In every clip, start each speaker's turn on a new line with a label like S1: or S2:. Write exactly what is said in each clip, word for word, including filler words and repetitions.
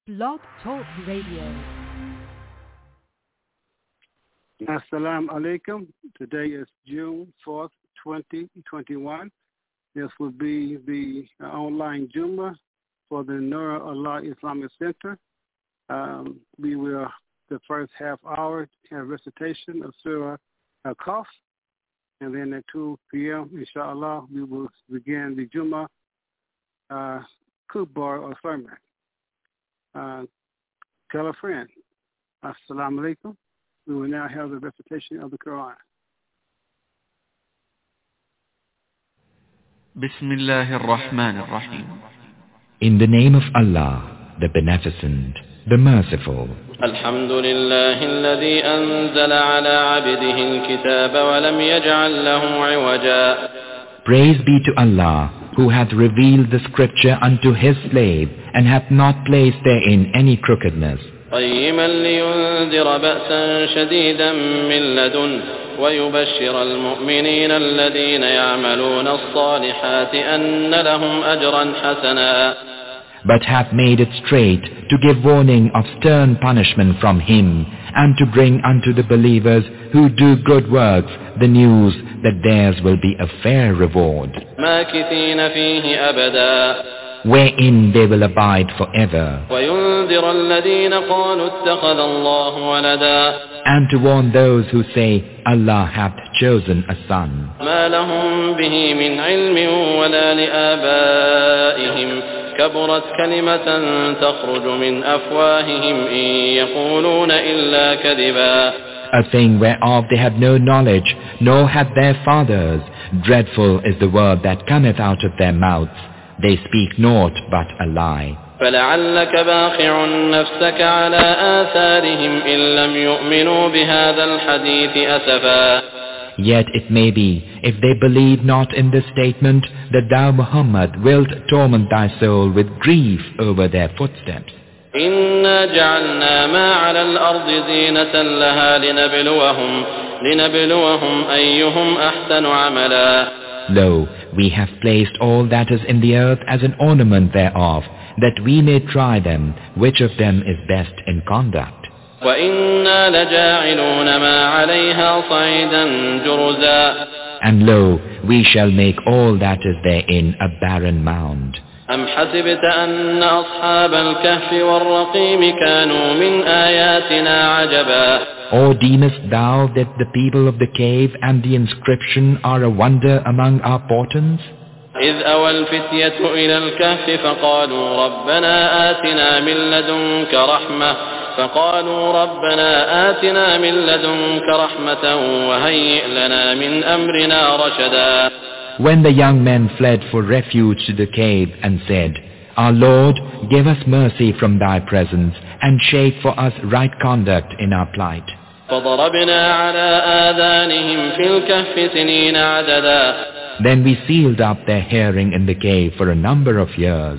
S1: Blog Talk Radio.
S2: Assalamu alaikum. Today is June fourth, twenty twenty-one. This will be the online Jummah for the Nur Allah Islamic Center. Um, we will, the first half hour, have recitation of Surah Al-Kahf. And then at two p.m., inshallah, we will begin the Jummah uh, Kubar or sermon. Uh, tell a friend. Assalamu alaikum. We will now have the recitation of the Quran.
S3: Bismillahir Rahmanir Rahim.
S4: In the name of Allah, the Beneficent, the Merciful.
S5: Alhamdulillahi alladhi anzala ala abdihi al-kitaba wa lam yaj'al lahu 'iwaja.
S4: Praise be to Allah, who hath revealed the scripture unto his slave, and hath not placed therein any crookedness.
S5: قيما لينذر بأسا شديدا من لدنه ويبشر المؤمنين الذين يعملون الصالحات أن لهم أجرا حسنا.
S4: But hath made it straight to give warning of stern punishment from him, and to bring unto the believers who do good works the news that theirs will be a fair reward,
S5: ماكثين فيه أبدا,
S4: wherein they will abide forever,
S5: وينذر الذين قالوا اتخذ الله ولدا,
S4: and to warn those who say, Allah hath chosen a son.
S5: ما لهم به من علم ولا لآبائهم كبرت كلمة تخرج من أفواههم إن يقولون إلا كذبا.
S4: A thing whereof they had no knowledge, nor had their fathers. Dreadful is the word that cometh out of their mouths. They speak naught but a lie.
S5: فلعلك باخع نفسك على آثارهم إن لم يؤمنوا بهذا الحديث أسفا.
S4: Yet it may be, if they believe not in this statement, that thou, Muhammad, wilt torment thy soul with grief over their footsteps.
S5: إنا جعلنا ما على الأرض زينة لها لنبلوهم لنبلوهم أيهم أحسن عملا.
S4: Lo, we have placed all that is in the earth as an ornament thereof, that we may try them, which of them is best in conduct.
S5: وَإِنَّا لَجَاعِلُونَ مَا عَلَيْهَا صَعِيدًا جُرُزًا.
S4: And lo, we shall make all that is therein a barren mound.
S5: أَمْ حَسِبْتَ أَنَّ أَصْحَابَ الْكَهْفِ وَالرَّقِيمِ كَانُوا مِنْ آيَاتِنَا عَجَبًا.
S4: Or deemest thou that the people of the cave and the inscription are a wonder among our portents?
S5: إذ أوى الفتية إلى الكهف فقالوا ربنا آتنا من لدنك رحمة فقالوا ربنا آتنا من لدنك رحمة وهيئ لنا من أمرنا رشدا.
S4: When the young men fled for refuge to the cave and said, Our Lord, give us mercy from thy presence and shape for us right conduct in our plight.
S5: فضربنا على آذانهم في الكهف سنين عددا.
S4: Then we sealed up their hearing in the cave for a number of years.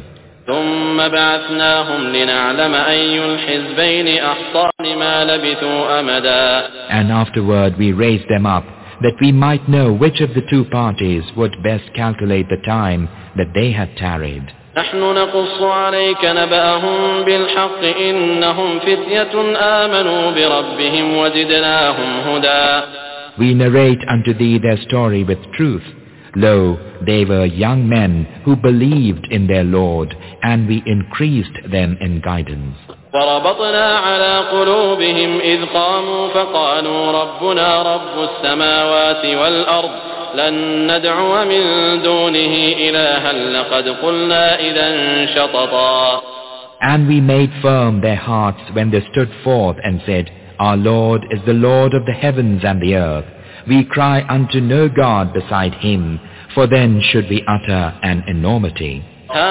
S5: ثم بعثناهم لنعلم أي الحزبين أحصى لما لبثوا أمدا.
S4: And afterward we raised them up, that we might know which of the two parties would best calculate the time that they had tarried.
S5: نحن نقص عليك نبأهم بالحق إنهم فتية آمنوا بربهم وزدناهم هدى.
S4: We narrate unto thee their story with truth. Lo, they were young men who believed in their Lord, and we increased them in guidance.
S5: وربطنا على قلوبهم إذ قاموا فقالوا ربنا رب السماوات والأرض لن ندعو من دونه إلها لقد قلنا إذا شططا.
S4: And we made firm their hearts when they stood forth and said, Our Lord is the Lord of the heavens and the earth. We cry unto no God beside him, for then should we utter an enormity.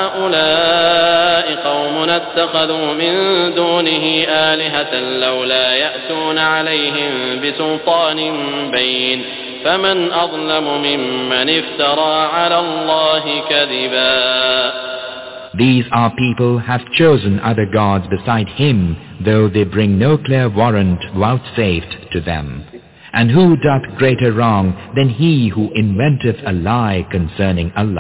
S5: هؤلاء قوم اتخذوا من دونه آلهة لولا يأتون عليهم بسلطان بين فمن أظلم ممن افترى على الله كذبا.
S4: These are people have chosen other gods beside him, though they bring no clear warrant vouchsafed to them. And who doth greater wrong than he who inventeth a lie concerning Allah?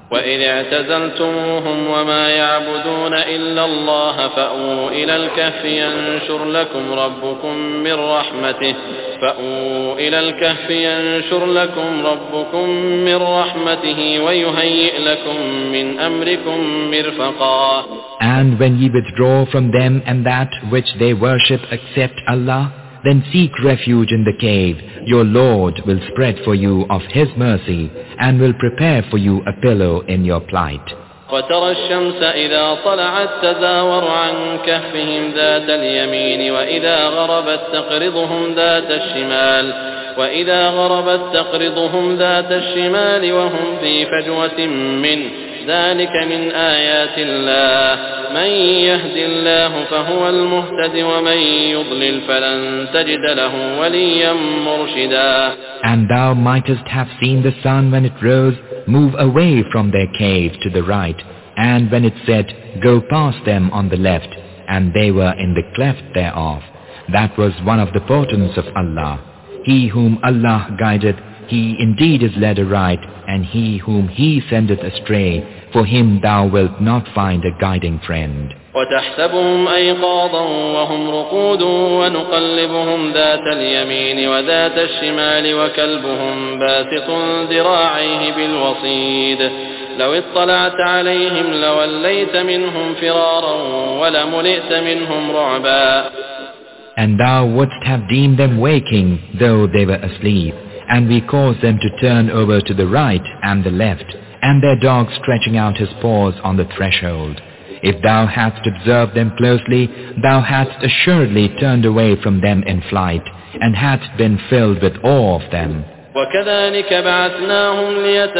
S5: وإذ اعتزلتموهم وما يعبدون إلا الله فأووا إلى الكهف ينشر لكم ربكم من رحمته فأووا إلى الكهف ينشر لكم ربكم من رحمته ويهيئ لكم من أمركم مرفقا.
S4: And when ye withdraw from them and that which they worship except Allah, then seek refuge in the cave. Your Lord will spread for you of His mercy and will prepare for you a pillow in your plight.
S5: وترى الشمس إذا طلعت تزاور عن كهفهم ذات اليمين وإذا غربت تقرضهم ذات الشمال وإذا غربت تقرضهم ذات الشمال وهم في فجوة منه ذلك من آيات الله من يهد الله فهو المهتد ومن يضلل فلن تجد له وليا مرشدا.
S4: And thou mightest have seen the sun when it rose move away from their cave to the right, and when it set, go past them on the left, and they were in the cleft thereof. That was one of the portents of Allah. He whom Allah guideth, he indeed is led aright, and he whom he sendeth astray, for him thou wilt not find a guiding friend.
S5: وتحسبهم أيقاظا وهم رقود ونقلبهم ذات اليمين وذات الشمال وكلبهم باسط ذراعيه بالوصيد لو اطلعت عليهم لوليت منهم فرارا ولملئت منهم رعبا.
S4: And thou wouldst have deemed them waking, though they were asleep, and we caused them to turn over to the right and the left, and their dog stretching out his paws on the threshold. If thou hadst observed them closely, thou hadst assuredly turned away from them in flight, and hadst been filled with awe of them.
S5: وكذلك بعثناهم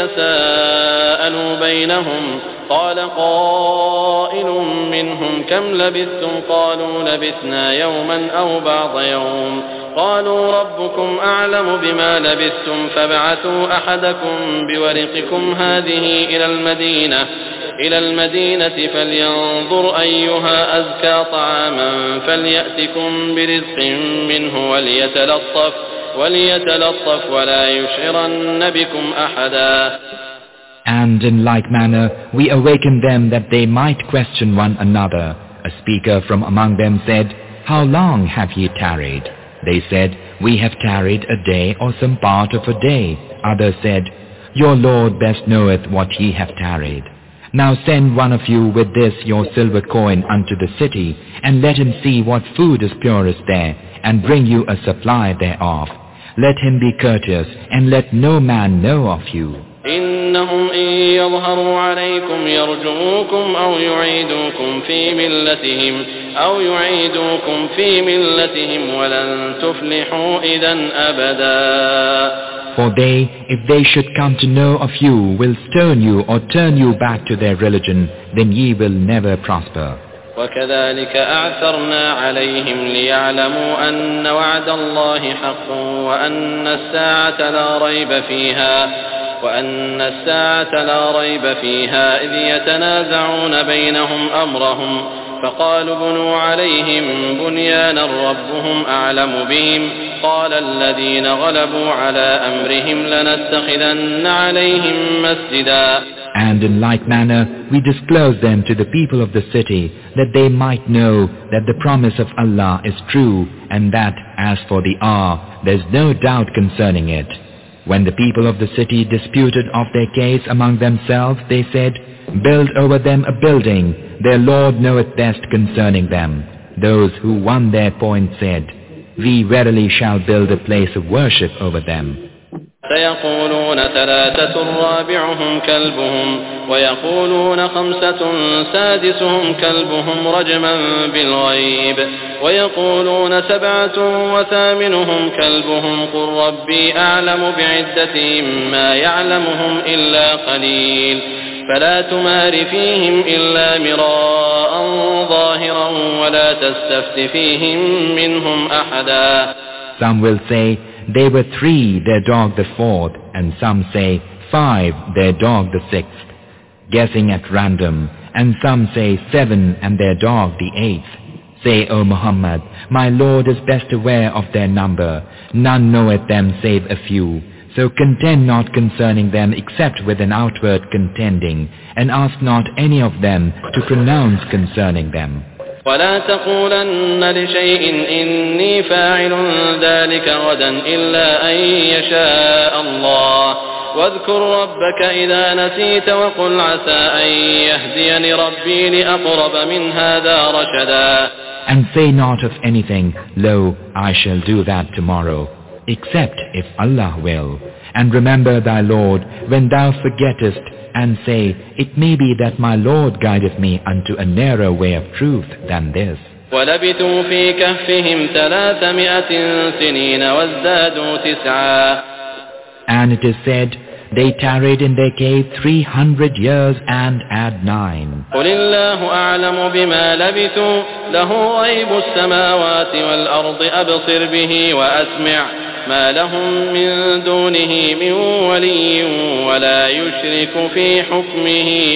S5: ليتساءلوا بينهم قال قائل منهم كم لبثتم قالوا لبثنا يوما أو بعض يوم قالوا ربكم أعلم بما لبثتم فابعثوا أحدكم بورقكم هذه إلى المدينة إلى المدينة فلينظر أيها أزكى طعاما فليأتكم برزق منه وليتلطف وليتلطف ولا يشعرن بكم أحدا.
S4: And in like manner we awakened them that they might question one another. A speaker from among them said, How long have ye tarried? They said, We have tarried a day or some part of a day. Others said, Your Lord best knoweth what ye have tarried. Now send one of you with this your silver coin unto the city, and let him see what food is purest there, and bring you a supply thereof. Let him be courteous, and let no man know of you.
S5: إنهم إن يظهروا عليكم يرجموكم أو يعيدوكم في ملتهم أو يعيدوكم في ملتهم ولن تفلحوا إذا أبدا.
S4: For they, if they should come to know of you, will stone you or turn you back to their religion, then ye will never prosper.
S5: وكذلك أعثرنا عليهم ليعلموا أن وعد الله حق وأن الساعة لا ريب فيها وأن الساعة لا ريب فيها إذ يتنازعون بينهم أمرهم فقالوا بنوا عليهم بنيانا ربهم أعلم بهم قال الذين غلبوا على أمرهم لنتخذن عليهم مسجدا.
S4: And in like manner we disclosed them to the people of the city, that they might know that the promise of Allah is true, and that as for the hour there is no doubt concerning it. When the people of the city disputed of their case among themselves, they said, Build over them a building, their Lord knoweth best concerning them. Those who won their point said, We verily shall build a place of worship over them.
S5: سيقولون ثلاثة رابعهم كلبهم ويقولون خمسة سادسهم كلبهم رجما بالغيب ويقولون سبعة وثامنهم كلبهم قل ربي أعلم بعدتهم ما يعلمهم إلا قليل فلا تمار فيهم إلا مراء ظاهرا ولا تستفت فيهم منهم أحدا.
S4: Some will say, They were three, their dog the fourth, and some say five, their dog the sixth, guessing at random, and some say seven, and their dog the eighth. Say, O Muhammad, my Lord is best aware of their number, none knoweth them save a few, So contend not concerning them except with an outward contending, and ask not any of them to pronounce concerning them.
S5: ولا تقولن لشيء إني فاعل ذلك غدا إلا أن يشاء الله واذكر ربك إذا نسيت وقل عسى أن يهديني ربي لأقرب من هذا رشدا.
S4: And say not of anything, lo, I shall do that tomorrow, except if Allah will. And remember thy Lord when thou forgettest, and say, it may be that my Lord guideth me unto a nearer way of truth than this.
S5: وَلَبِثُوا فِي كَهْفِهِمْ ثَلَاثَمِائَةٍ سِنِينَ وَازْدَادُوا تِسْعًا.
S4: And it is said, they tarried in their cave three hundred years and add nine.
S5: قُلِ اللَّهُ أَعْلَمُ بِمَا لَبِثُوا لَهُ غَيْبُ السَّمَاوَاتِ وَالْأَرْضِ أَبْصِرْ بِهِ وَأَسْمِعْ ما لهم من دونه من ولي ولا يشرك في حكمه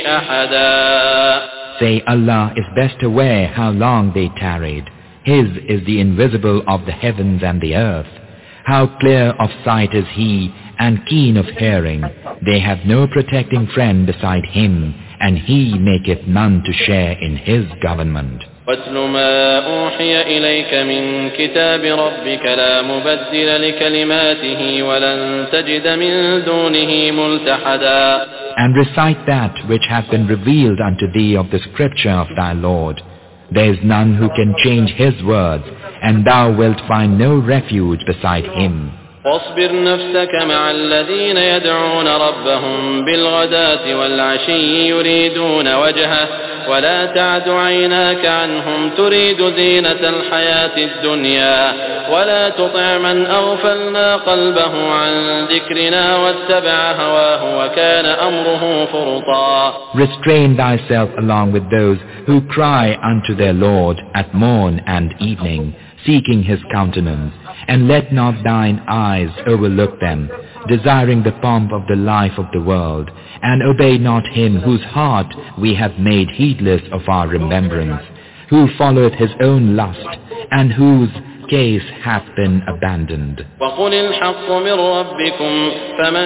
S5: أحدا.
S4: Say, Allah is best aware how long they tarried. His is the invisible of the heavens and the earth. How clear of sight is He and keen of hearing. They have no protecting friend beside Him, and He maketh none to share in His government.
S5: وَاتْلُ مَا أُوحِيَ إِلَيْكَ مِنْ كِتَابِ رَبِّكَ لَا مُبَدِّلَ لِكَلِمَاتِهِ وَلَنْ تَجِدَ مِنْ دُونِهِ مُلْتَحَدًا.
S4: And recite that which hath been revealed unto thee of the scripture of thy Lord. There is none who can change His words, and thou wilt find no refuge beside Him.
S5: واصبر نفسك مع الذين يدعون ربهم بالغداة والعشي يريدون وجهه ولا تعد عيناك عنهم تريد زينة الحياة الدنيا ولا تطع من أغفلنا قلبه عن ذكرنا واتبع هواه وكان أمره فرطا.
S4: Restrain thyself along with those who cry unto their Lord at morn and evening, seeking His countenance, and let not thine eyes overlook them, desiring the pomp of the life of the world, and obey not him whose heart we have made heedless of our remembrance, who followeth his own lust, and whose case hath been abandoned.
S5: وَقُلِ الْحَقُّ مِنْ رَبِّكُمْ فَمَنْ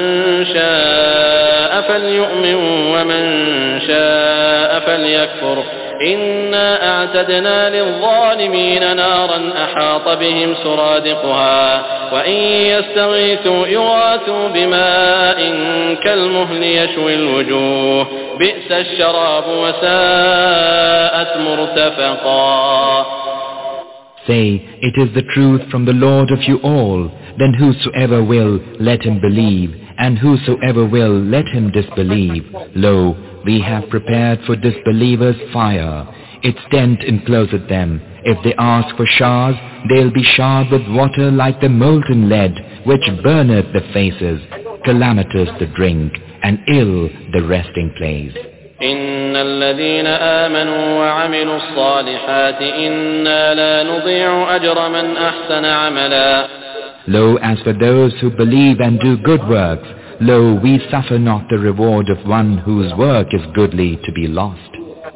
S5: شَاءَ فَلْيُؤْمِنْ وَمَنْ شَاءَ فَلْيَكْفُرْ إِنَّا أَعْتَدْنَا لِلظَّالِمِينَ نَارًا أَحَاطَ بِهِمْ سُرَادِقُهَا وَإِنْ يَسْتَغِيثُوا يُغَاثُوا بِمَاءٍ كَالْمُهْلِ يَشْوِي الْوُجُوهَ بِئْسَ الشَّرَابُ وَسَاءَتْ مُرْتَفَقًا.
S4: Say, it is the truth from the Lord of you all. Then whosoever will, let him believe, and whosoever will, let him disbelieve. Lo, we have prepared for disbelievers fire. Its tent encloseth them. If they ask for showers, they'll be showered with water like the molten lead, which burneth the faces, calamitous the drink, and ill the resting place.
S5: إن الذين آمنوا وعملوا الصالحات إنا لا نضيع أجر من أحسن عملا.
S4: Lo, as for those who believe and do good works, lo, we suffer not the reward of one whose work is goodly to be lost.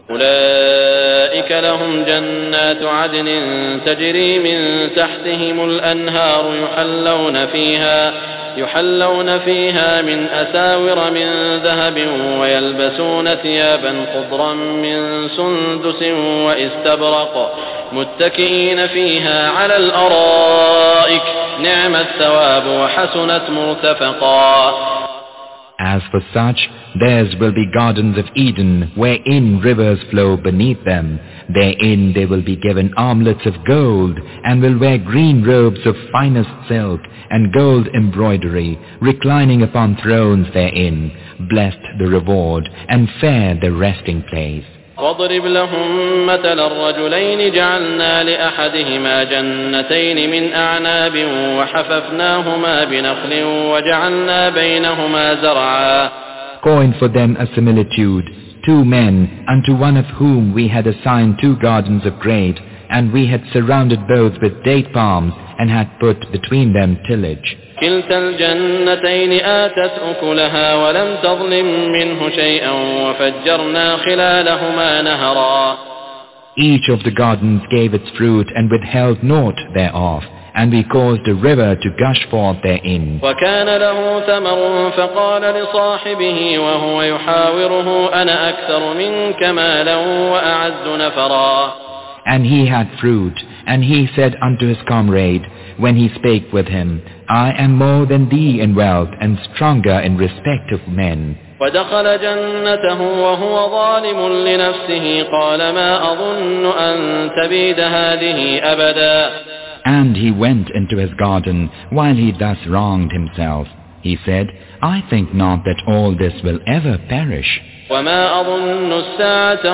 S5: أولئك لهم جنات عدن تجري من تحتهم الأنهار يحلون فيها يحلون فيها من أساور من ذهب ويلبسون ثيابا خضرا من سندس واستبرق متكئين فيها على الأرائك نعم الثواب وحسنت مرتفقا.
S4: As for such, theirs will be gardens of Eden, wherein rivers flow beneath them. Therein they will be given armlets of gold, and will wear green robes of finest silk, and gold embroidery, reclining upon thrones therein. Blessed the reward, and fair the resting place.
S5: واضرب لهم مثل الرجلين جعلنا لأحدهما جنتين من أعناب وحففناهما بنخل وجعلنا بينهما زرعا.
S4: Coin for them a similitude, two men, unto one of whom we had assigned two gardens of grapes, and we had surrounded both with date palms, and had put between them tillage.
S5: كلتا الجنتين آتت أكلها ولم تظلم منه شيئا وفجرنا خلالهما نهرا.
S4: Each of the gardens gave its fruit and withheld naught thereof, and we caused a river to gush forth therein.
S5: وكان له ثمر فقال لصاحبه وهو يحاوره أنا أكثر منك مالا وأعز نفرا.
S4: And he had fruit, and he said unto his comrade, when he spake with him, I am more than thee in wealth and stronger in respect of men.
S5: ودخل جنته وهو ظالم لنفسه قال ما أظن أن تبيد هذه أبدا.
S4: And he went into his garden while he thus wronged himself. He said, I think not that all this will ever perish.
S5: وما أظن الساعة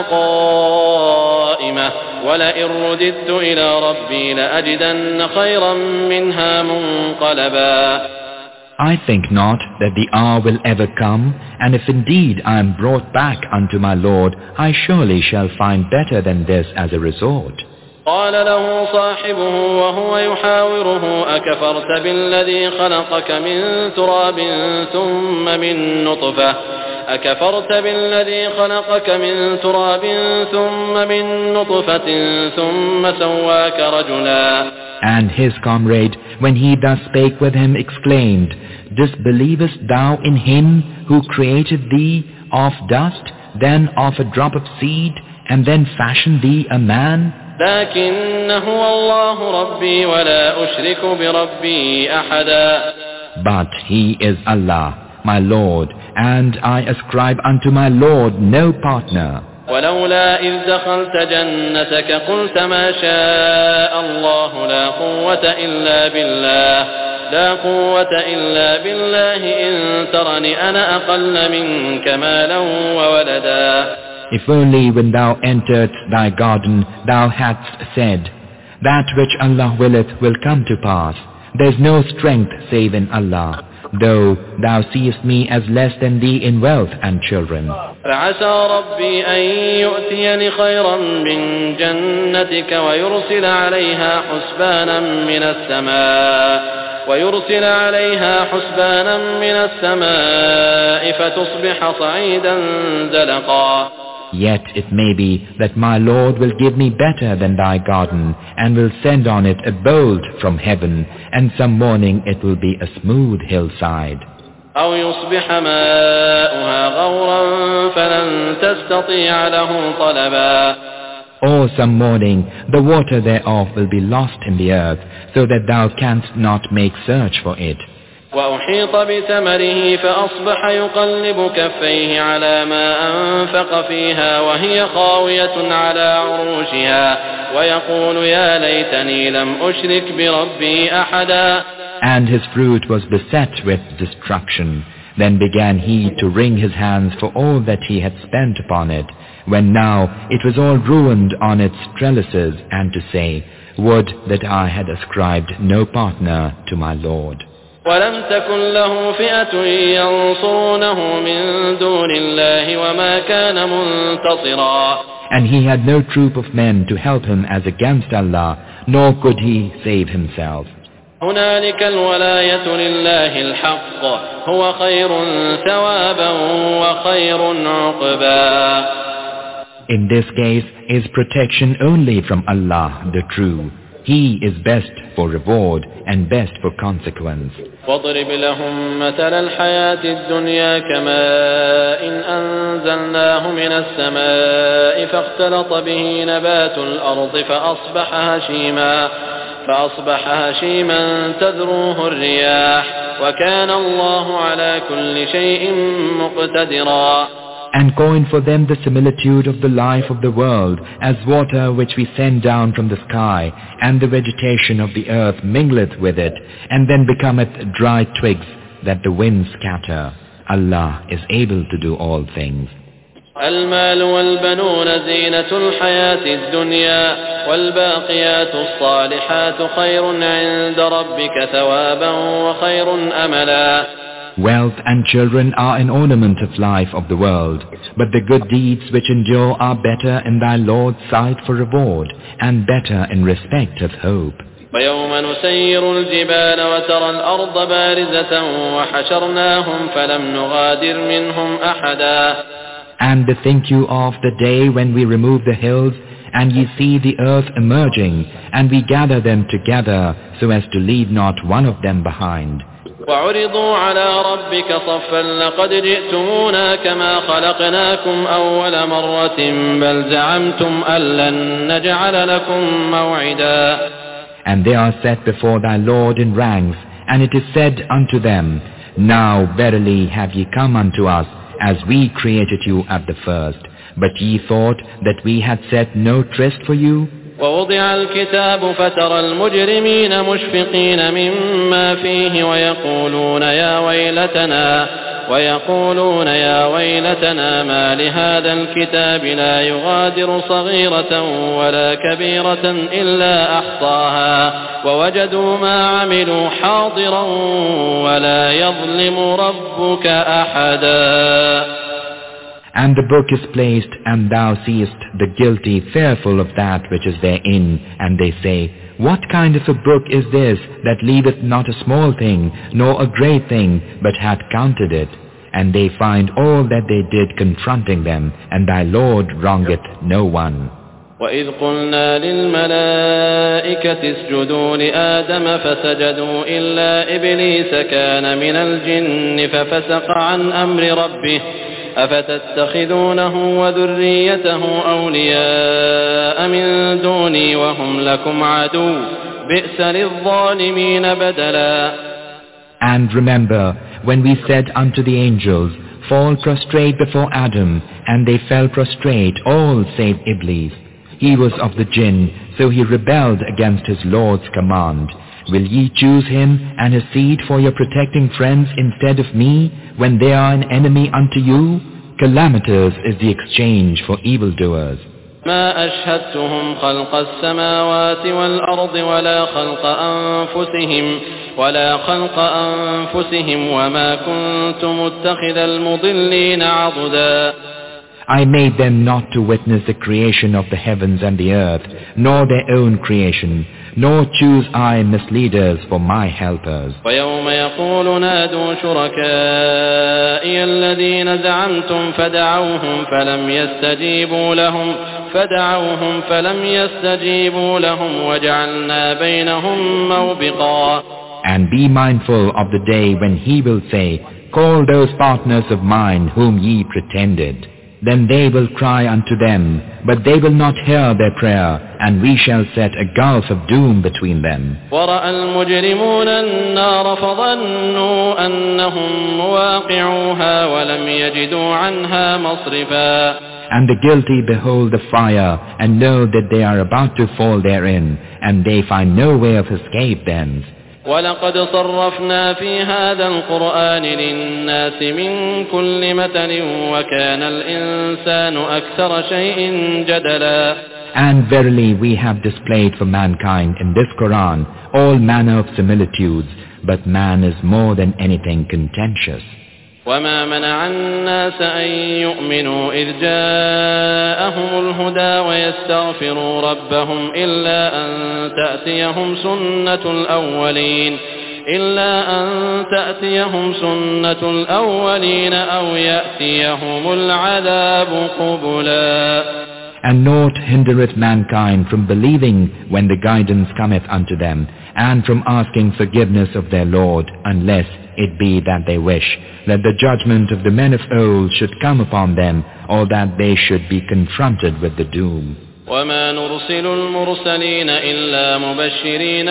S5: قائمة ولئن رددت إلى ربي لأجدن خيرا منها منقلبا.
S4: I think not that the hour will ever come, and if indeed I am brought back unto my Lord, I surely shall find better than this as a resort.
S5: قال له صاحبه وهو يحاوره أكفرت بالذي خلقك من تراب ثم من نطفة أكفرت بالذي خلقك من تراب ثم من نطفة ثم سواك رجلا.
S4: And his comrade, when he thus spake with him, exclaimed, Disbelievest thou in him who created thee of dust, then of a drop of seed, and then fashioned thee a man?
S5: لكن هو الله ربي ولا أشرك بربي أحدا.
S4: But he is Allah, my Lord, and I ascribe unto my Lord no partner.
S5: ولولا إذ دخلت جنتك قلت ما شاء الله لا قوة إلا بالله لا قوة إلا بالله إن ترني أنا أقل منك مالا وولدا.
S4: If only when thou enteredst thy garden thou hadst said, That which Allah willeth will come to pass. There is no strength save in Allah, though thou seest me as less than thee in wealth and children.
S5: فعسى ربي أن يؤتيني خيرا من جنتك ويرسل عليها حسبانا من السماء ويرسل عليها حسبانا من السماء فتصبح صعيدا زلقا.
S4: Yet it may be that my Lord will give me better than thy garden, and will send on it a bolt from heaven, and some morning it will be a smooth hillside.
S5: أو يصبح ماؤها غورا فلن تستطيع له طلبا.
S4: Or some morning the water thereof will be lost in the earth, so that thou canst not make search for it.
S5: وأحيط بثمره فأصبح يقلب كفيه على ما أنفق فيها وهي خاوية على عروشها ويقول يا ليتني لم أشرك بربي أحدا.
S4: And his fruit was beset with destruction. Then began he to wring his hands for all that he had spent upon it, when now it was all ruined on its trellises, and to say, Would that I had ascribed no partner to my Lord.
S5: ولم تكن له فئة ينصرونه من دون الله وما كان منتصرا.
S4: And he had no troop of men to help him as against Allah, nor could he save himself.
S5: هنالك الولاية لله الحق هو خير ثوابا وخير عقبا.
S4: In this case is protection only from Allah, the true. He is best for reward and best for consequence.
S5: واضرب لهم مثل الحياة الدنيا كماء إن أنزلناه من السماء فاختلط به نبات الأرض فأصبح هشيما فأصبح هشيما تذروه الرياح وكان الله على كل شيء مقتدرا.
S4: And coin for them the similitude of the life of the world as water which we send down from the sky, and the vegetation of the earth mingleth with it, and then becometh dry twigs that the winds scatter. Allah is able to do all things.
S5: المال والبنون زينة الحياة الدنيا والباقيات الصالحات خير عند ربك ثوابا وخير أملا.
S4: Wealth and children are an ornament of life of the world, but the good deeds which endure are better in thy Lord's sight for reward, and better in respect of hope.
S5: ويوم نسير الجبال وترى الأرض بارزة وحشرناهم فلم نغادر منهم أحدا.
S4: And bethink you of the day when we remove the hills, and ye see the earth emerging, and we gather them together so as to leave not one of them behind.
S5: وعرضوا على ربك صفا لقد جئتمونا كما خلقناكم أول مرة بل زعمتم أن لن نجعل لكم موعدا.
S4: And they are set before thy Lord in ranks, and it is said unto them, Now verily have ye come unto us, as we created you at the first. But ye thought that we had set no tryst for you?
S5: ووضع الكتاب فترى المجرمين مشفقين مما فيه ويقولون يا ويلتنا ويقولون يا ويلتنا ما لهذا الكتاب لا يغادر صغيرة ولا كبيرة إلا أحصاها ووجدوا ما عملوا حاضرا ولا يظلم ربك أحدا.
S4: And the book is placed, and thou seest the guilty fearful of that which is therein, and they say, What kind of a book is this that leaveth not a small thing, nor a great thing, but hath counted it? And they find all that they did confronting them, and thy Lord wrongeth no one.
S5: وَإِذْ قُلْنَا لِلْمَلَائِكَةِ اسْجُدُوا لِآدَمَ فَسَجَدُوا إِلَّا إِبْلِيسَ كَانَ مِنَ الْجِنِّ فَفَسَقَ عَنْ أَمْرِ رَبِّهِ أفتتخذونه وذريته أولياء من دوني وهم لكم عدو بئس للظالمين بدلا.
S4: And remember, when we said unto the angels, Fall prostrate before Adam, and they fell prostrate, all save Iblis. He was of the jinn, so he rebelled against his Lord's command. Will ye choose him and his seed for your protecting friends instead of me, when they are an enemy unto you? Calamitous is the exchange for evildoers.
S5: ما أشهدتهم خلق السماوات والأرض ولا خلق أنفسهم ولا خلق أنفسهم وما كنت متخذ المضلين عضدا.
S4: I made them not to witness the creation of the heavens and the earth, nor their own creation, nor choose I misleaders for my helpers.
S5: ويوم يقول نادوا شركائي الذين زعمتم فدعوهم فلم يستجيبوا لهم فدعوهم فلم يستجيبوا لهم وجعلنا بينهم موبقا.
S4: And be mindful of the day when he will say, Call those partners of mine whom ye pretended. Then they will cry unto them, but they will not hear their prayer, and we shall set a gulf of doom between them.
S5: وَرَأَى الْمُجْرِمُونَ النَّارَ فَظَنُّوا أَنَّهُمْ مُوَاقِعُوهَا وَلَمْ يَجِدُوا عَنْهَا مَصْرِفًا.
S4: And the guilty behold the fire, and know that they are about to fall therein, and they find no way of escape thence.
S5: وَلَقَدْ صَرَّفْنَا فِي هَذَا الْقُرْآنِ لِلنَّاسِ مِنْ كُلِّ مَثَلٍ وَكَانَ الْإِنسَانُ أَكْثَرَ شَيْءٍ جَدَلًا.
S4: And verily we have displayed for mankind in this Quran all manner of similitudes, but man is more than anything contentious.
S5: وما منع الناس أن يؤمنوا إذ جاءهم الهدى ويستغفروا ربهم إلا أن تأتيهم سنة الأولين إلا أن تأتيهم سنة الأولين أو يأتيهم العذاب قبلا.
S4: And naught hindereth mankind from believing when the guidance cometh unto them, and from asking forgiveness of their Lord, unless it be that they wish that the judgment of the men of old should come upon them, or that they should be confronted with the doom.
S5: وما نرسل المرسلين إلا مبشرين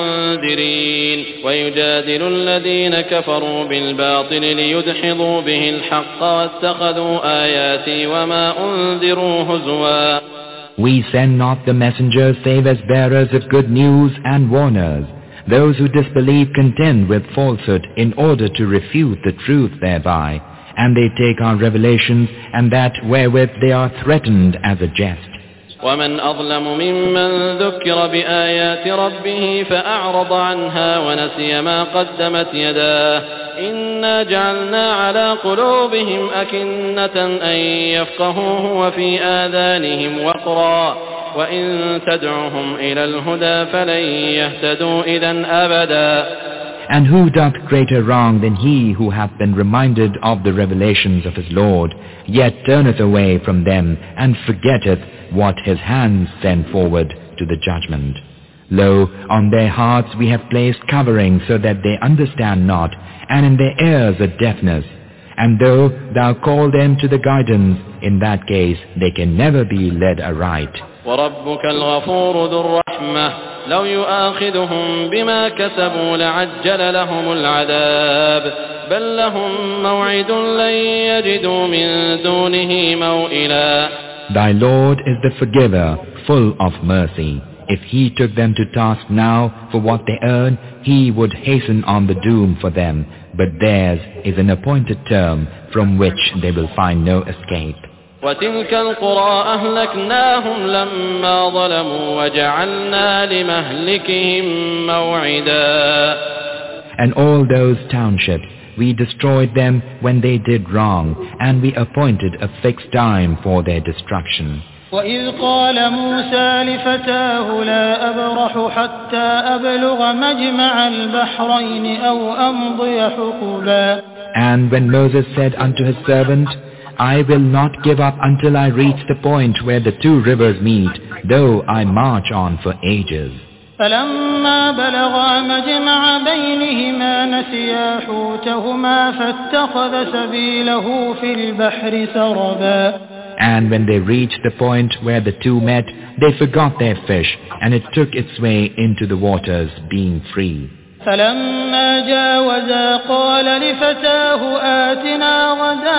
S5: ومنذرين ويجادل الذين كفروا بالباطل ليدحضوا به الحق واتخذوا آياتي وما أنذروا هزوا.
S4: We send not the messengers save as bearers of good news and warners. Those who disbelieve contend with falsehood in order to refute the truth thereby, and they take our revelations and that wherewith they are threatened as a jest.
S5: ومن أظلم ممن ذكر بآيات ربه فأعرض عنها ونسي ما قدمت يداه إنا جعلنا على قلوبهم أكنة أن يفقهوه وفي آذانهم وقرا وإن تدعهم إلى الهدى فلن يهتدوا إذا أبدا.
S4: And who doth greater wrong than he who hath been reminded of the revelations of his Lord, yet turneth away from them and forgetteth, what his hands send forward to the judgment. Lo, on their hearts we have placed covering so that they understand not, and in their ears a deafness. And though thou call them to the guidance, in that case they can never be led aright.
S5: وَرَبُّكَ الْغَفُورُ ذُو الرَّحْمَةِ لَوْ يُؤَاخِذُهُم بِمَا كَسَبُوا لَعَجَّلَ لَهُمُ الْعَذَابَ بَل لَّهُم مَّوْعِدٌ لَّن يَجِدُوا مِن دُونِهِ مَوْئِلًا.
S4: Thy Lord is the forgiver, full of mercy. If he took them to task now for what they earn, he would hasten on the doom for them, but theirs is an appointed term from which they will find no escape.
S5: وَتِلْكَ الْقُرَىٰ أَهْلَكْنَاهُمْ لَمَّا ظَلَمُوا وَجَعَلْنَا لِمَهْلِكِهِم مَّوْعِدًا.
S4: And all those townships, we destroyed them when they did wrong, and we appointed a fixed time for their destruction.
S1: وَإِذْ قَالَ مُوسَى لِفَتَاهُ لَا أَبْرَحُ حَتَّى أَبْلُغَ مَجْمَعَ الْبَحْرَيْنِ أَوْ أَمْضِيَ حُقُبًا.
S4: And when Moses said unto his servant, I will not give up until I reach the point where the two rivers meet, though I march on for ages.
S1: فَلَمَّا بَلَغَا مَجْمَعَ بَيْنِهِمَا نَسِيَا حُوتَهُمَا فَاتَّخَذَ سَبِيلَهُ فِي الْبَحْرِ سَرَبًا.
S4: And when they reached the point where the two met, they forgot their fish, and it took its way into the waters, being free.
S1: فَلَمَّا جَاوَزَا قَالَ لِفَتَاهُ آتِنَا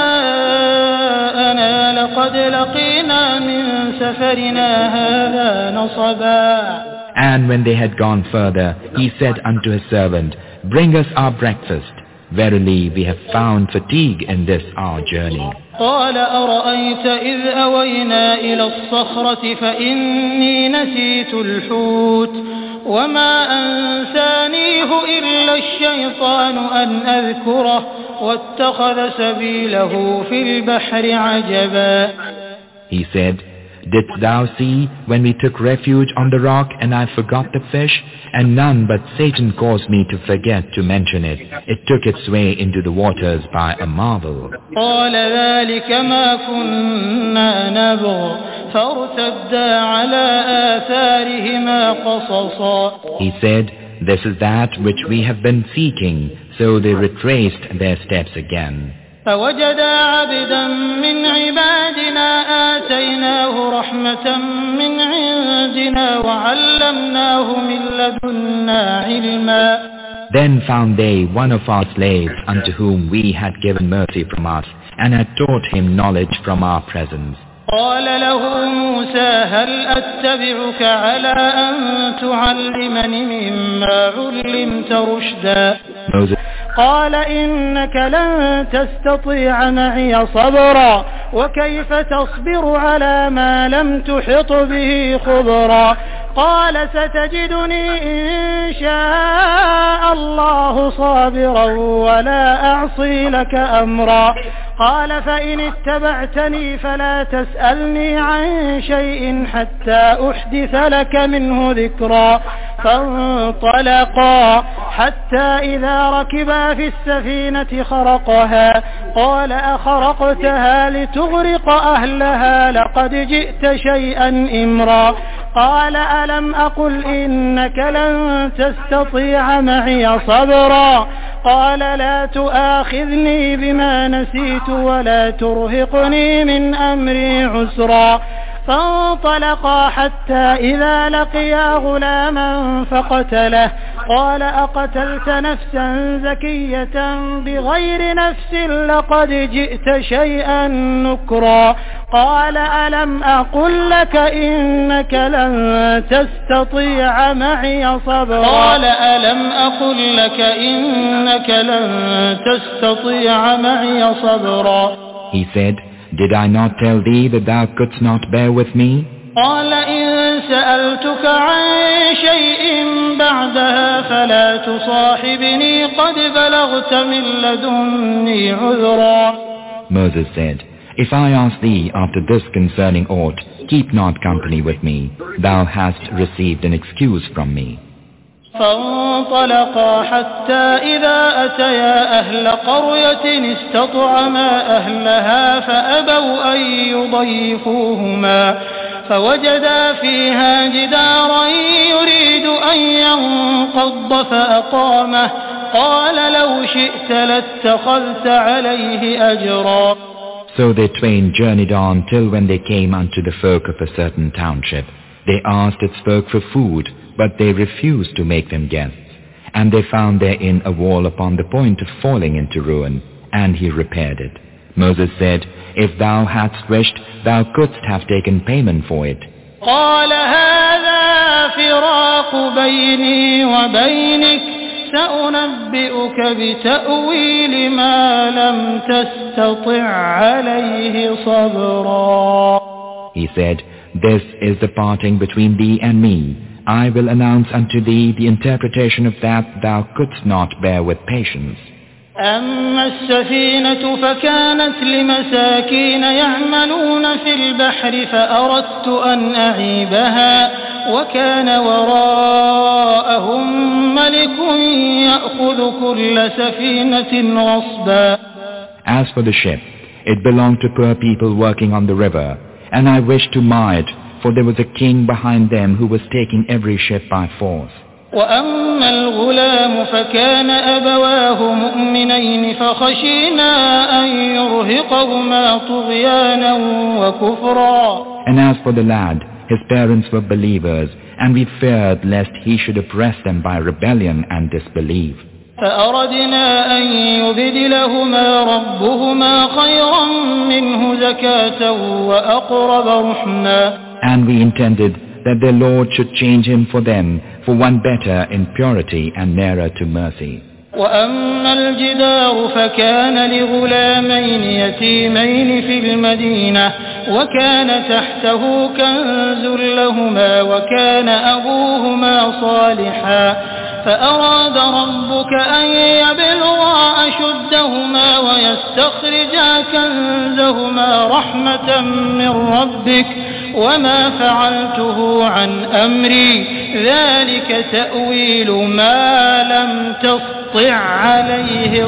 S1: غَدَاءَنَا لَقَدْ لَقِينَا مِنْ سَفَرِنَا هَذَا نَصَبًا.
S4: And when they had gone further, he said unto his servant, Bring us our breakfast. Verily we have found fatigue in this our journey.
S1: قال أرأيت إذ أوينا إلى الصخرة فإني نسيت الحوت وما أنسانيه إلا الشيطان أن أذكره واتخذ سبيله في البحر عجبا.
S4: He said, Didst thou see when we took refuge on the rock and I forgot the fish? And none but Satan caused me to forget to mention it. It took its way into the waters by a marvel.
S1: قال ذلك ما كنا نبغ فارتدا على آثارهما قصصا.
S4: He said, This is that which we have been seeking. So they retraced their steps again.
S1: فوجدا عبدا من عبادنا آتيناه رحمة من عندنا وعلمناه من لدنا علما.
S4: Then found they one of our slaves unto whom we had given mercy from us and had taught him knowledge from our presence.
S1: قال له موسى هل أتبعك على أن تعلمني مما علمت رشدا.
S4: Moses
S1: قال إنك لن تستطيع معي صبرا وكيف تصبر على ما لم تحط به خبرا. قال ستجدني إن شاء الله صابرا ولا أعصي لك أمرا. قال فإن اتبعتني فلا تسألني عن شيء حتى أحدث لك منه ذكرا. فانطلقا حتى إذا ركبا في السفينة خرقها قال أخرقتها لتغرق أهلها لقد جئت شيئا إمرا. قال ألم أقل إنك لن تستطيع معي صبرا. قال لا تؤاخذني بما نسيت ولا ترهقني من أمري عسرا. فانطلقا حتى إذا لقيا غلاما فقتله. قال أقتلت نفسا زكية بغير نفس لقد جئت شيئا نكرا. قال ألم أقل لك إنك لن تستطيع معي صبرا. قال ألم أقل لك إنك لن تستطيع معي صبرا.
S4: He said, Did I not tell thee that thou couldst not bear with me?
S1: قال إن سألتك عن شيء بعدها فلا تصاحبني قد بلغت من لدني عذرا.
S4: Moses said, If I ask thee after this concerning aught, keep not company with me. Thou hast received an excuse from me.
S1: فانطلقا حتى إذا أتيا أهل قرية استطعما أهلها فأبوا أن يضيفوهما فوجدا فيها جدارا يريد أن ينقض فأقامه قال لو شئت لاتخذت عليه أجرا.
S4: So they twain journeyed on till when they came unto the folk of a certain township. They asked its folk for food, but they refused to make them guests. And they found therein a wall upon the point of falling into ruin, and he repaired it. Moses said, If thou hadst wished, thou couldst have taken payment for it.
S1: قال هذا فراق بيني وبينك سأنبئك بتأويل ما لم تستطع عليه صبرا.
S4: He said, This is the parting between thee and me. I will announce unto thee the interpretation of that thou couldst not bear with patience.
S1: أما السفينة فكانت لمساكين يعملون في البحر فأردت أن أعيبها وكان وراءهم ملك يأخذ كل سفينة غصبا.
S4: As for the ship, it belonged to poor people working on the river, and I wished to mar it, for there was a king behind them who was taking every ship by force.
S1: وأما الغلام فكان أبواه مؤمنين فخشينا أن يرهقهما طغيانا وكفرا.
S4: And as for the lad, his parents were believers, and we feared lest he should oppress them by rebellion and disbelief.
S1: فأردنا أن يبدلهما ربهما خيرا منه زكاة وأقرب رحما.
S4: And we intended that their Lord should change him for them for one better in purity and nearer to mercy.
S1: وأما الجدار فكان لغلامين يتيمين في المدينة وكان تحته كنز لهما وكان أبوهما صالحا فأراد ربك أن يبلغا أشدهما ويستخرجا كنزهما رحمة من ربك وما فعلته عن أمري ذلك تأويل ما لم تسطع عليه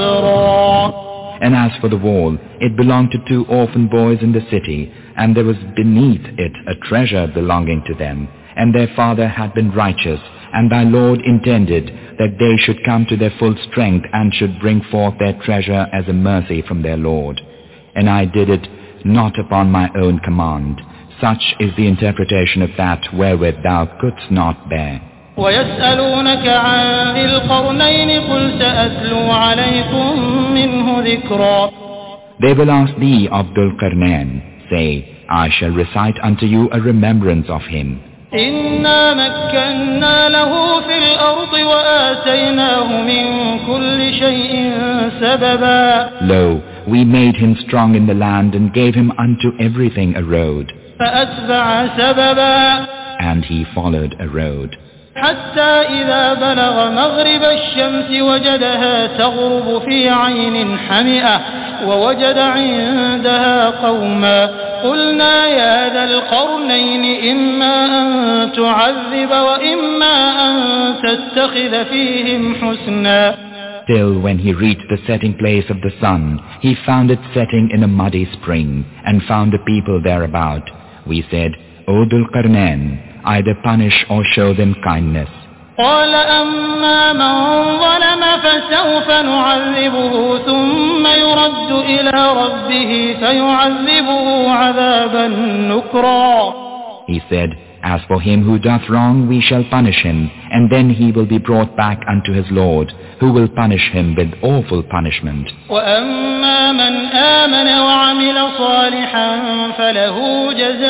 S1: صبرا.
S4: And as for the wall, it belonged to two orphan boys in the city, and there was beneath it a treasure belonging to them, and their father had been righteous, and thy Lord intended that they should come to their full strength and should bring forth their treasure as a mercy from their Lord. And I did it not upon my own command. Such is the interpretation of that wherewith thou couldst not bear.
S1: ويسألونك عن ذي القرنين قل سأتلو عليكم منه ذكرا.
S4: They will ask thee of Dhul Qarnain. Say, I shall recite unto you a remembrance of him.
S1: إنا مكنا له في الأرض وآتيناه من كل شيء سببا.
S4: Lo, we made him strong in the land and gave him unto everything a road.
S1: فأتبع سببا.
S4: And he followed a road.
S1: حتى إذا بلغ مغرب الشمس وجدها تغرب في عين حمئة ووجد عندها قوما قلنا يا ذا القرنين إما أن تعذب وإما أن تتخذ فيهم حسنا.
S4: Till when he reached the setting place of the sun, he found it setting in a muddy spring, and found the people thereabout. We said, O Dhul Qarnain, either punish or show them kindness.
S1: قال أما من ظلم فسوف نعذبه ثم يرد إلى ربه فيعذبه عذابا نكرا.
S4: He said, As for him who doth wrong, we shall punish him, and then he will be brought back unto his Lord, who will punish him with awful punishment.
S1: وأما من آمن وعمل صالحا فله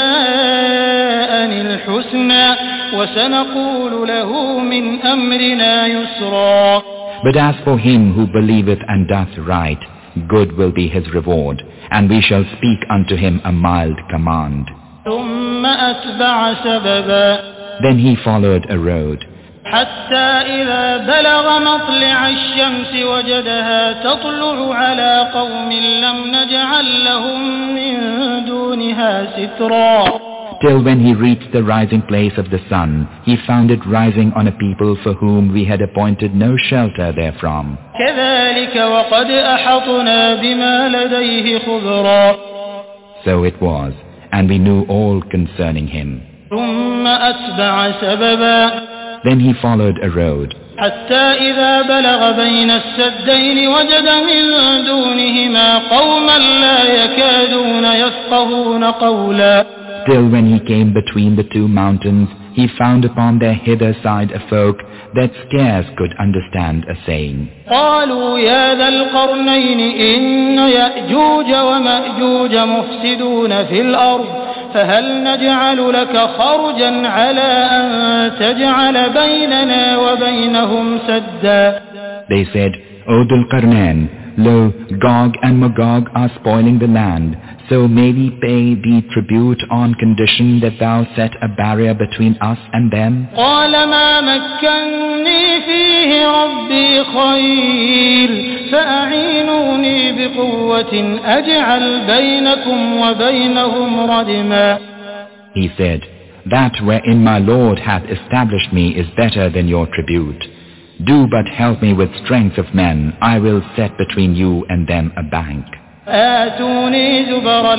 S1: جزاء الحسنى وسنقول له من أمرنا يسرا.
S4: But as for him who believeth and doth right, good will be his reward, and we shall speak unto him a mild command.
S1: ثم أتبع سببا.
S4: Then he followed a road.
S1: حتى إذا بلغ مطلع الشمس وجدها تطلع على قوم لم نجعل لهم من دونها سترا.
S4: Till when he reached the rising place of the sun, he found it rising on a people for whom we had appointed no shelter therefrom.
S1: كذلك وقد أحطنا بما لديه خبرا.
S4: So it was, and we knew all concerning him.
S1: ثم أتبع سببا
S4: Then he followed a road,
S1: حتى إذا بلغ بين السدين وجد من دونهما قوما لا يكادون يفقهون قولا.
S4: till when he came between the two mountains, he found upon their hither side a folk that scarce could understand a saying.
S1: قالوا يا ذا القرنين إن يأجوج ومأجوج مفسدون في الأرض فهل نجعل لك خرجا على أن تجعل بيننا وبينهم سدا.
S4: They said, O Dhul Qarnain, lo, Gog and Magog are spoiling the land, so may we pay thee tribute on condition that thou set a barrier between us and them?
S1: قال ما مكني فيه ربي خير فأعينوني بقوة أجعل بينكم وبينهم ردما.
S4: He said, that wherein my Lord hath established me is better than your tribute. Do but help me with strength of men, I will set between you and them a bank.
S1: آتوني زبر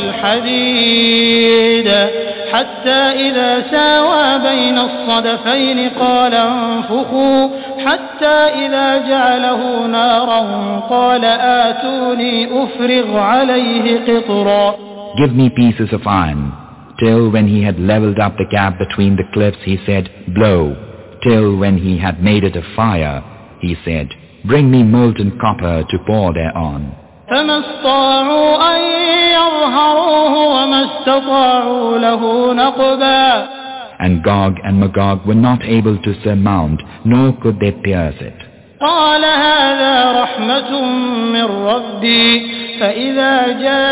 S1: الحديد حتى إذا ساوى بين الصدفين قال انفخوا حتى إذا جعله نارا قال آتوني أفرغ عليه قطرا.
S4: Give me pieces of iron. Till when he had leveled up the gap between the cliffs, he said, blow. Till when he had made it a fire, he said, bring me molten copper to pour thereon.
S1: فما استطاعوا أن يظهروه وما استطاعوا له نقبا.
S4: And Gog and Magog were not able to surmount, nor could they pierce it.
S1: قال هذا رحمة من ربي فإذا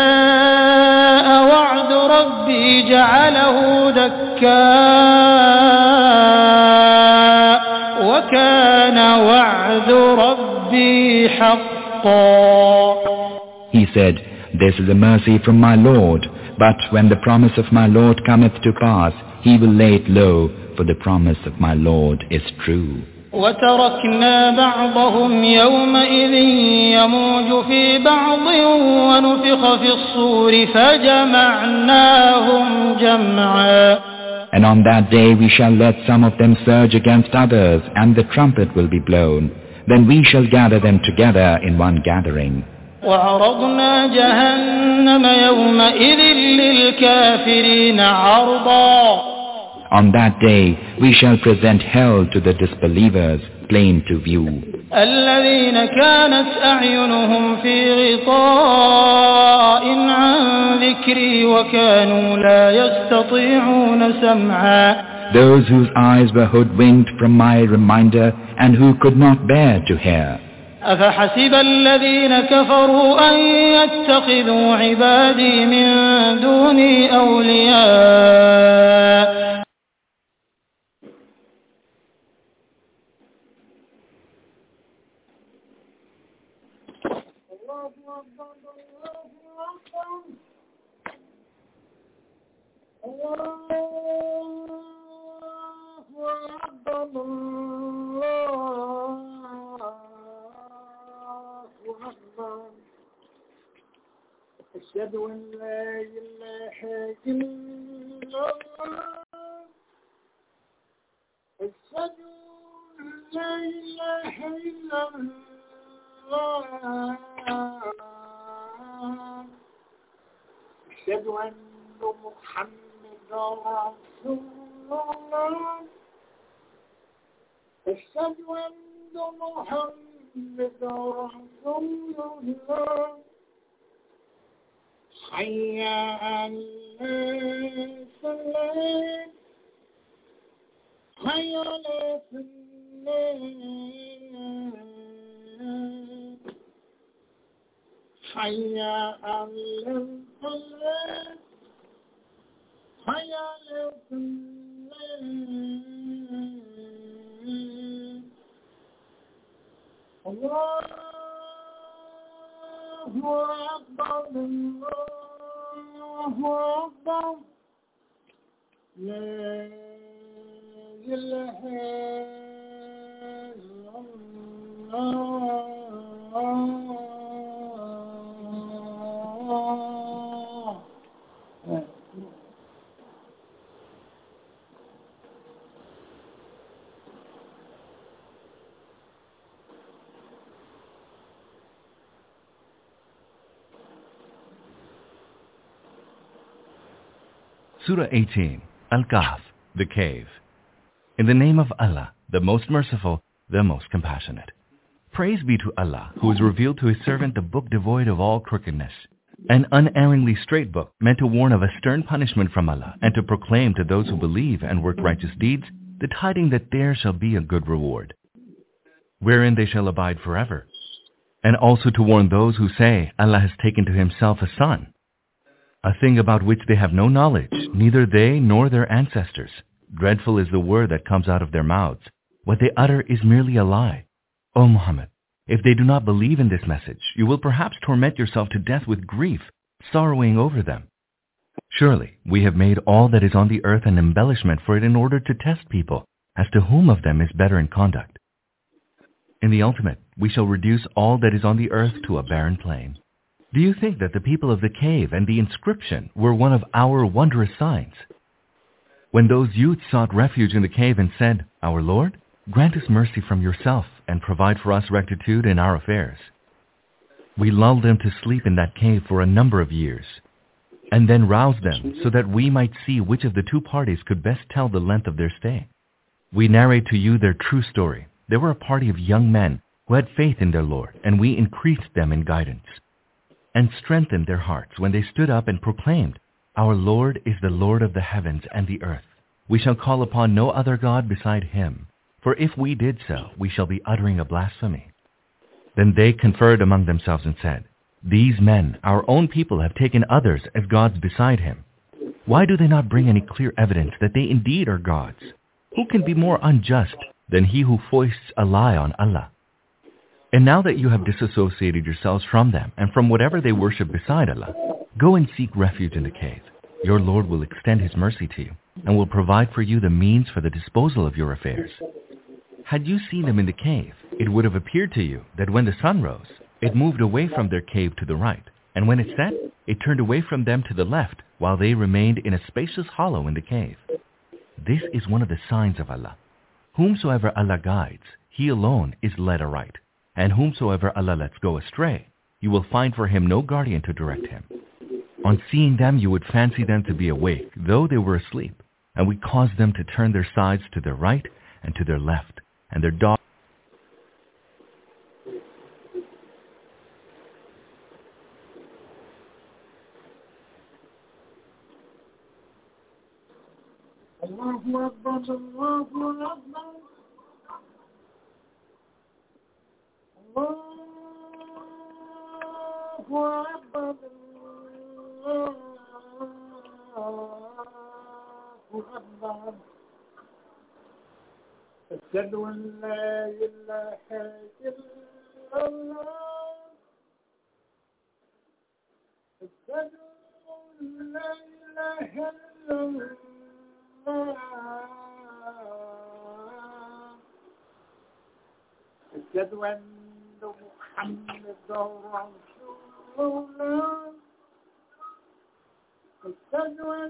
S1: جاء وعد ربي جعله دكا وكان وعد ربي حقا.
S4: He said, this is a mercy from my Lord, but when the promise of my Lord cometh to pass, he will lay it low, for the promise of my Lord is true.
S1: وتركنا بعضهم يومئذ يموج في بعض ونفخ في الصور فجمعناهم جمعا.
S4: And on that day we shall let some of them surge against others, and the trumpet will be blown. Then we shall gather them together in one gathering.
S1: وعرضنا جهنم يومئذ للكافرين عرضا.
S4: On that day we shall present hell to the disbelievers, plain to view.
S1: الذين كانت أعينهم في غطاء عن ذكري وكانوا لا يستطيعون سمعا.
S4: Those whose eyes were hoodwinked from my reminder and who could not bear to hear.
S1: أفحسب الذين كفروا أن يتخذوا عبادي من دوني أولياء.
S6: أشهد أن لا إله إلا الله أشهد أن لا إله إلا الله أشهد أن محمدا رسول الله أشهد أن محمدا رسول الله حي على الصلاة حي على الصلاة حي على الصلاة حي على الصلاة. الله أكبر الله أكبر لا إله إلا الله.
S7: Surah eighteen, Al-Kahf, the Cave. In the name of Allah, the most merciful, the most compassionate. Praise be to Allah, who has revealed to his servant the book devoid of all crookedness, an unerringly straight book meant to warn of a stern punishment from Allah and to proclaim to those who believe and work righteous deeds the tidings that there shall be a good reward, wherein they shall abide forever, and also to warn those who say Allah has taken to himself a son, a thing about which they have no knowledge, neither they nor their ancestors. Dreadful is the word that comes out of their mouths. What they utter is merely a lie. O Muhammad, if they do not believe in this message, you will perhaps torment yourself to death with grief, sorrowing over them. Surely, we have made all that is on the earth an embellishment for it in order to test people as to whom of them is better in conduct. In the ultimate, we shall reduce all that is on the earth to a barren plain. Do you think that the people of the cave and the inscription were one of our wondrous signs? When those youths sought refuge in the cave and said, Our Lord, grant us mercy from yourself and provide for us rectitude in our affairs. We lulled them to sleep in that cave for a number of years, and then roused them so that we might see which of the two parties could best tell the length of their stay. We narrate to you their true story. There were a party of young men who had faith in their Lord, and we increased them in guidance and strengthened their hearts when they stood up and proclaimed, Our Lord is the Lord of the heavens and the earth. We shall call upon no other God beside him, for if we did so, we shall be uttering a blasphemy. Then they conferred among themselves and said, These men, our own people, have taken others as gods beside him. Why do they not bring any clear evidence that they indeed are gods? Who can be more unjust than he who foists a lie on Allah? And now that you have disassociated yourselves from them and from whatever they worship beside Allah, go and seek refuge in the cave. Your Lord will extend his mercy to you and will provide for you the means for the disposal of your affairs. Had you seen them in the cave, it would have appeared to you that when the sun rose, it moved away from their cave to the right, and when it set, it turned away from them to the left, while they remained in a spacious hollow in the cave. This is one of the signs of Allah. Whomsoever Allah guides, he alone is led aright, and whomsoever Allah lets go astray, you will find for him no guardian to direct him. On seeing them, you would fancy them to be awake, though they were asleep, and we caused them to turn their sides to their right and to their left, and their dogs.
S6: Allahu Akbar, Allahu Akbar. Allahu Akbar, Allahu Akbar. أشهد أن لا إله إلا الله. أشهد أن لا إله إلا الله. أشهد أن محمدا رسول الله. أشهد أن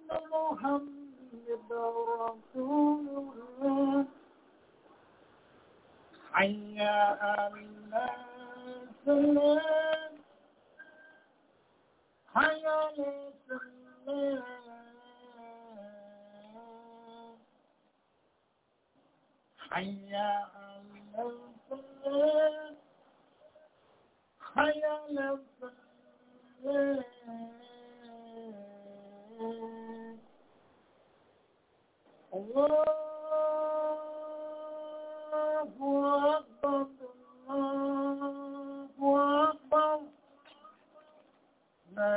S6: محمدا رسول الله. حي على الصلاة. حي على الصلاة. حي على الصلاة. حي على الصلاة. الله أكبر، الله أكبر. لا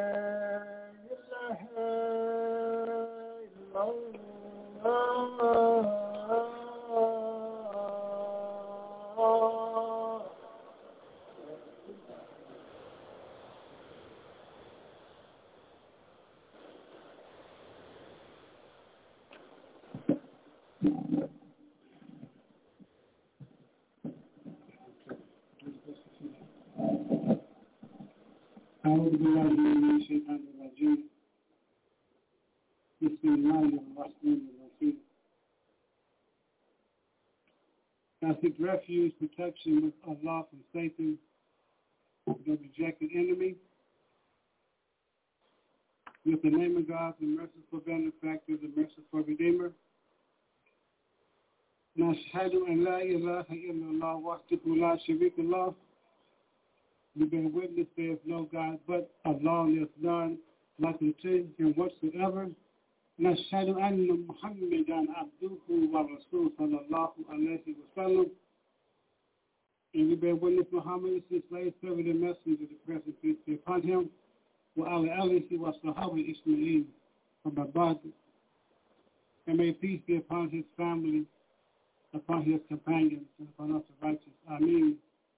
S6: إله إلا الله. أعوذ بالله من الشيطان الرجيم. بسم الله الرحمن الرحيم. I seek refuge, protection with Allah from Satan, the rejected enemy. With the name of God, the merciful benefactor, the merciful redeemer. Nashhadu an la ilaha illallah wahdahu la sharika lah. We bear witness there is no God but Allah, there is none like unto him whatsoever. Nashhadu anna Muhammadan abduhu wa rasul sallallahu alayhi wa sallam. And we bear witness Muhammad is his slave, servant, and messenger, the present peace be upon him. Wa ala alihi wa sahabi Ismail from Abad. And may peace be upon his family, upon his companions, and upon us the righteous. Ameen.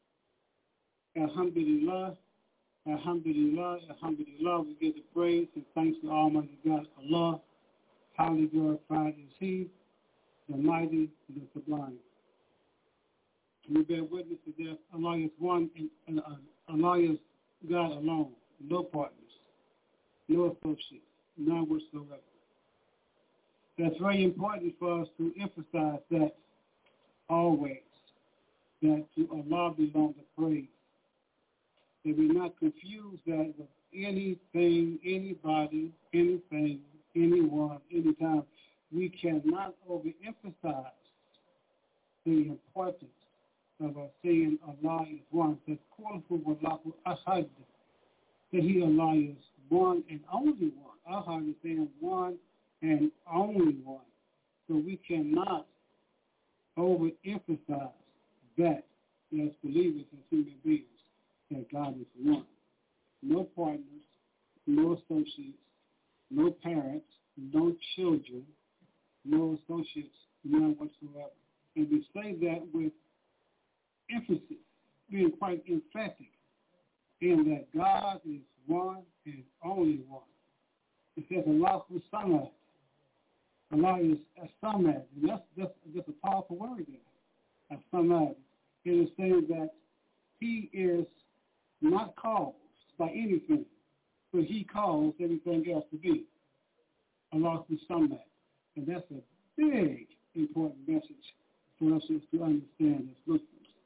S6: Alhamdulillah, Alhamdulillah, Alhamdulillah. We give the praise and thanks to Almighty God, Allah. Highly glorified is He, the mighty and the sublime. We bear witness to that Allah is one, and uh, Allah is God alone, no partners, no associates, none whatsoever. That's very important for us to emphasize that always, that to Allah belongs the praise. That we not confuse that with anything, anybody, anything, anyone, anytime. We cannot overemphasize the importance of us saying Allah is one. That Qul huwallahu ahad. That He, Allah, is one and only one. Ahad is saying one and only one. So we cannot overemphasize that as believers and human beings, that God is one. No partners, no associates, no parents, no children, no associates, none whatsoever. And we say that with emphasis, being quite emphatic, in that God is one and only one. It says Allah is Samad. Allah is a Samad. And that's, that's, that's a powerful word there. A Samad. It is saying that He is not caused by anything, but He caused everything else to be. Allah is Samad. And that's a big, important message for us to understand as Muslims.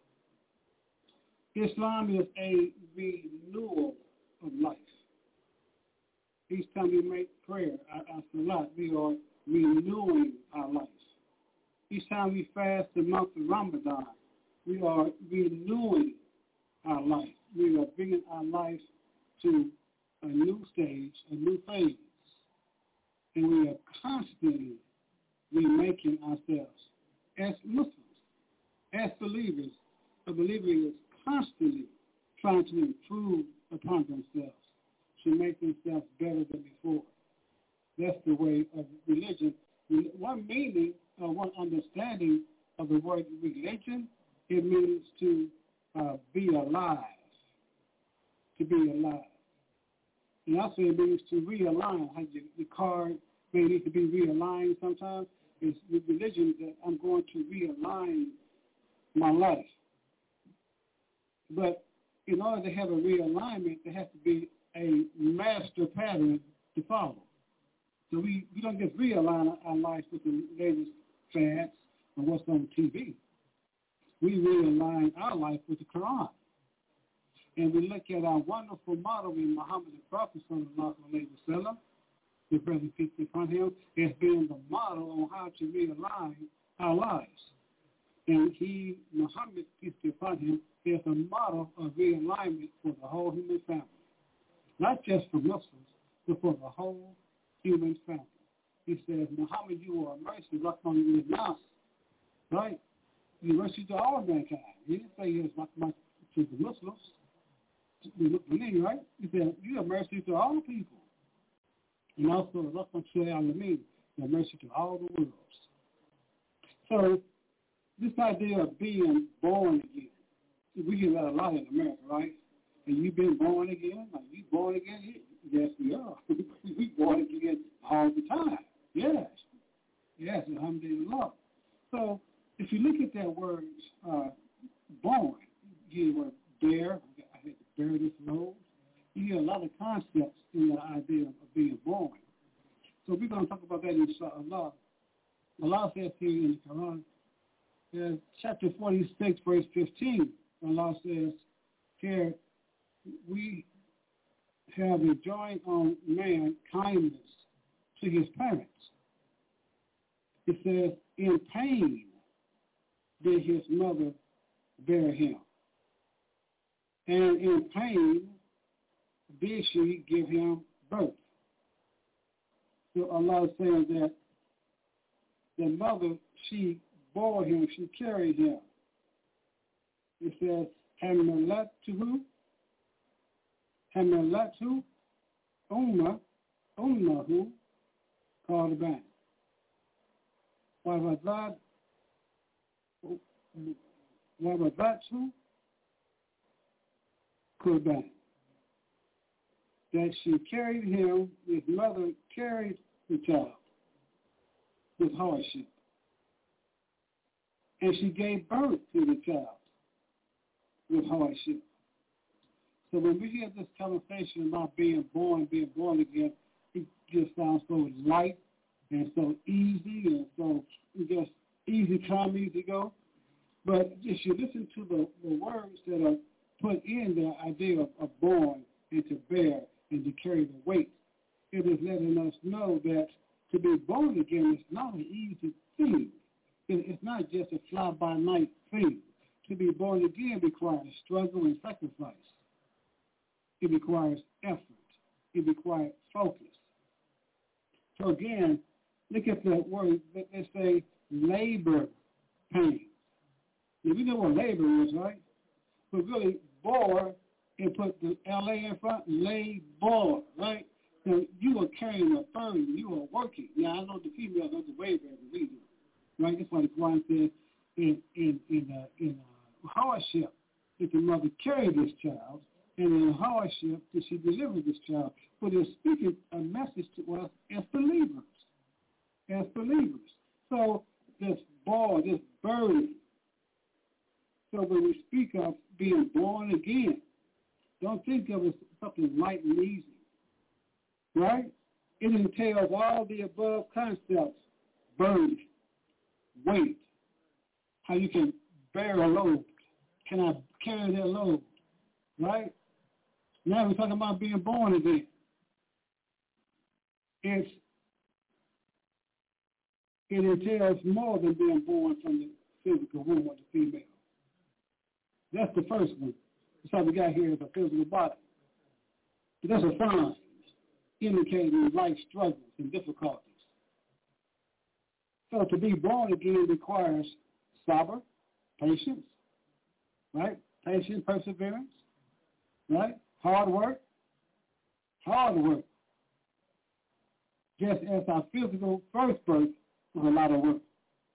S6: Islam is a renewal of life. Each time we make prayer, our salat, we are renewing our life. Each time we fast the month of Ramadan, we are renewing our life. We are bringing our life to a new stage, a new phase. And we are constantly remaking ourselves. As Muslims, as believers, a believer is constantly trying to improve upon themselves, to make themselves better than before. That's the way of religion. One meaning, uh, one understanding of the word religion, it means to uh, be alive, to be alive. And also it means to realign. How you, the car may need to be realigned sometimes. It's with religion that I'm going to realign my life. But in order to have a realignment, there has to be a master pattern to follow. So we, we don't just realign our lives with the latest fads or what's on T V. We realign our life with the Quran. And we look at our wonderful model in Muhammad the Prophet, sallallahu alayhi wa sallam, the present peace be upon him, as being the model on how to realign our lives. And he, Muhammad, peace be upon him, is a model of realignment for the whole human family. Not just for Muslims, but for the whole human family. He says, Muhammad, you are a mercy, Rahman al-Nas, right? You're mercy to all mankind. He didn't say he was Rahman to the Muslims, to the Muslims, right? He said, you are mercy to all people. And also, Rahman al-Alameen, you're mercy to all the worlds. So, this idea of being born again, we hear that a lot in America, right? And you've been born again? Are you born again? Yes, we are. We born again all the time. Yes. Yes, alhamdulillah. So if you look at that word, uh, born, you hear the word bear. I had to bear this load. You hear a lot of concepts in the idea of being born. So we're going to talk about that inshallah. Allah says here in the Quran, uh, chapter forty-six, verse fifteen, Allah says, here, we have enjoined on man kindness to his parents. It says, in pain did his mother bear him, and in pain did she give him birth. So Allah is saying that the mother, she bore him, she carried him. It says, Hamalatuhu, Hamalatu, Umma, Ummahu, Qarban. Wabadatu, Wabadatu, Qarban. That she carried him, his mother carried the child with hardship. And she gave birth to the child with hardship. So when we hear this conversation about being born, being born again, it just sounds so light and so easy and so just easy come, easy go. But if you listen to the, the words that are put in the idea of, of born and to bear and to carry the weight, it is letting us know that to be born again is not an easy thing. It's not just a fly-by-night thing. To be born again requires struggle and sacrifice. It requires effort. It requires focus. So again, look at the word, they say labor pains. Now, we know what labor is, right? But really, bore, and put the L A in front, labor, right? So you are carrying a burden. You are working. Now, I know the females know the way better than we do, right? That's why the Quran says in, in, in, uh, in uh, hardship, that the mother carried this child, and in hardship, that she delivered this child. But it's speaking a message to us as believers, as believers. So this ball, this burden. So when we speak of being born again, don't think of it as something light and easy, right? It entails all the above concepts: burden, weight, how you can bear a load. Can I carry that load, right? Now we're talking about being born again. It's, it entails more than being born from the physical womb of the female. That's the first one. That's how we got here as a physical body. But that's a sign indicating life struggles and difficulties. So to be born again requires sabr, patience, right? Patience, perseverance, right? Hard work, hard work. Just as our physical first birth was a lot of work.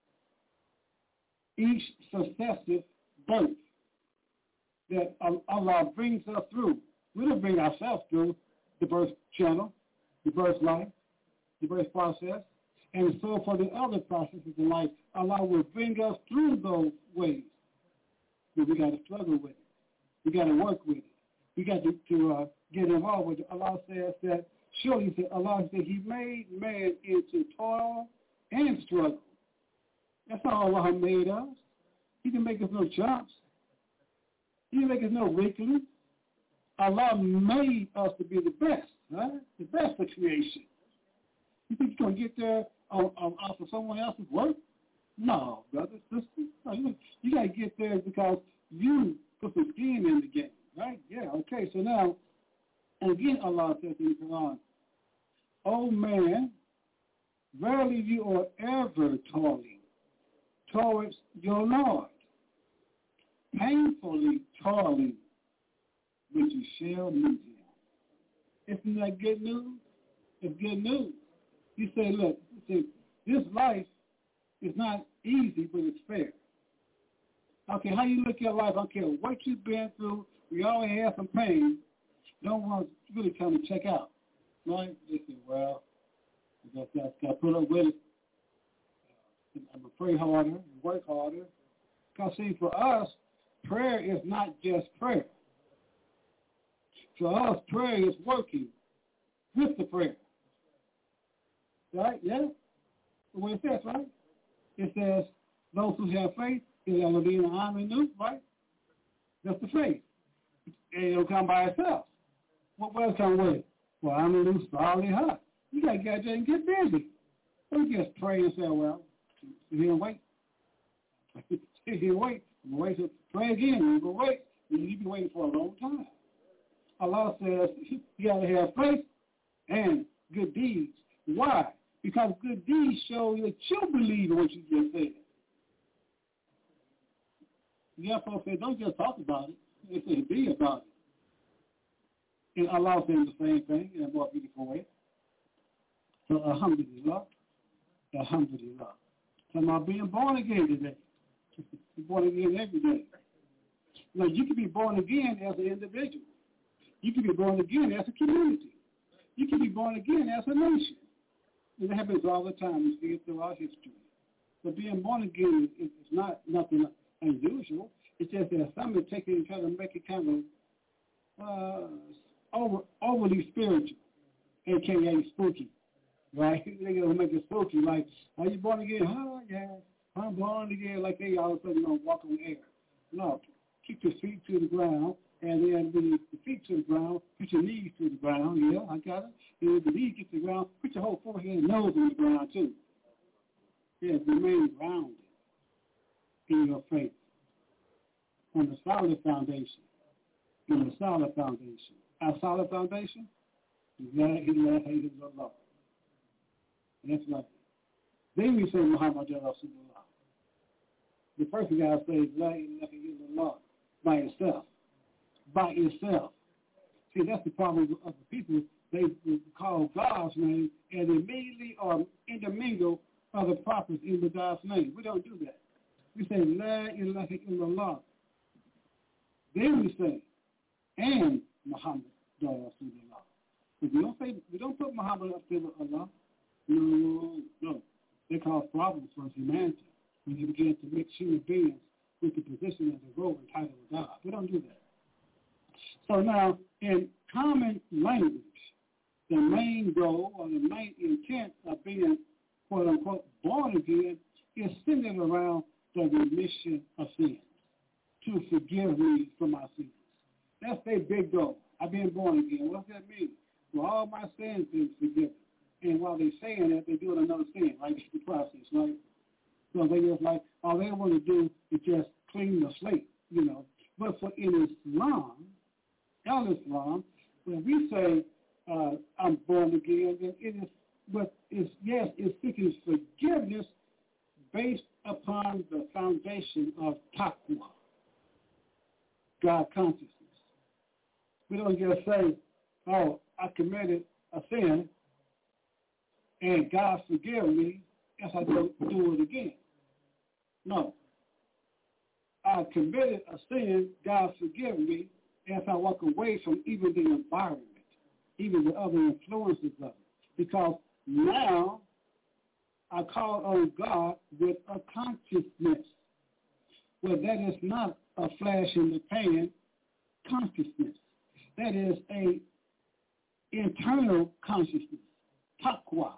S6: Each successive birth that Allah brings us through, we don't bring ourselves through the birth channel, the birth life, the birth process, and so for the other processes in life, Allah will bring us through those ways. But we got to struggle with it. We got to work with it. We got to, to uh, get involved with it. Allah says that, surely Allah said He made man into toil and struggle. That's how Allah made us. He didn't make us no chumps. He didn't make us no weaklings. Allah made us to be the best, right? The best of creation. You think you're going to get there on, on, off of someone else's work? No, brother, sister. No, you, you got to get there because you put some skin in the game, right? Yeah, okay. So now, and again, Allah says in the Quran, "O man, verily you are ever toiling towards your Lord, painfully toiling, but you shall meet Him." Isn't that good news? It's good news. You say, look, you say, this life is not easy, but it's fair. Okay, how you look at your life, I don't care what you've been through, we always have some pain. No one's really come to check out, right? They say, well, I guess I got to put up with it. I'm going to pray harder and work harder. Because, see, for us, prayer is not just prayer. For us, prayer is working with the prayer. Right? Yeah? What it says, right? It says, those who have faith, it'll be an army new, right? That's the faith. And it'll come by itself. What was some way? Well, I'm going to lose all in her. You got to get out there and get busy. Don't just pray and say, well, you here and wait. Sit here and wait. Wait to pray again. You go wait. You've been waiting for a long time. Allah says you got to have faith and good deeds. Why? Because good deeds show that you believe in what you just said. Yeah, folks say, don't just talk about it. They say, be about it. And Allah says the same thing in a more beautiful way. So, alhamdulillah, alhamdulillah. So, I'm being born again today. You're born again every day. Now, you can be born again as an individual. You can be born again as a community. You can be born again as a nation. And it happens all the time. We see it throughout history. But being born again is, is not nothing unusual. It's just that some are taking and trying to make it kind of uh, over, overly spiritual, a k a spooky, right? They're going to make it spooky, like, are you born again? Oh, yeah, I'm born again, like they all of a sudden, you know, walk on air. No, keep your feet to the ground, and then when the feet to the ground, put your knees to the ground. Yeah, I got it. And when the knees get to the ground, put your whole forehead and nose on the ground, too. Yeah, remain grounded in your faith on the solid foundation. On the solid foundation. Our solid foundation is La ilaha illallah. That's right. Then we say Muhammad Rasulullah. The first thing I say is La ilaha illallah by itself. By itself. See, that's the problem of the people. They call God's name and immediately or intermingle other prophets in the God's name. We don't do that. We say La ilaha illallah. Then we say, and Muhammad Rasulullah. But we don't say, we don't put Muhammad up to Allah. No, no. They cause problems for humanity when you begin to mix human beings with the position of the role and title of God. We don't do that. So now, in common language, the main goal or the main intent of being, quote unquote, born again is centered around the remission of sins, to forgive me for my sins. That's their big goal. I've been born again. What does that mean? Well, all my sins been forgiven. And while they're saying that, they're doing another sin, right? It's the process, right? So they just like, all they want to do is just clean the slate, you know. But for in Islam, Al-Islam, when we say uh, I'm born again, then it is, but it's, yes, it's seeking forgiveness based upon the foundation of taqwa, God consciousness. We don't just say, oh, I committed a sin, and God forgive me if I don't do it again. No. I committed a sin, God forgive me if I walk away from even the environment, even the other influences of it. Because now I call on God with a consciousness. Well, that is not a flash in the pan consciousness. That is a internal consciousness, taqwa.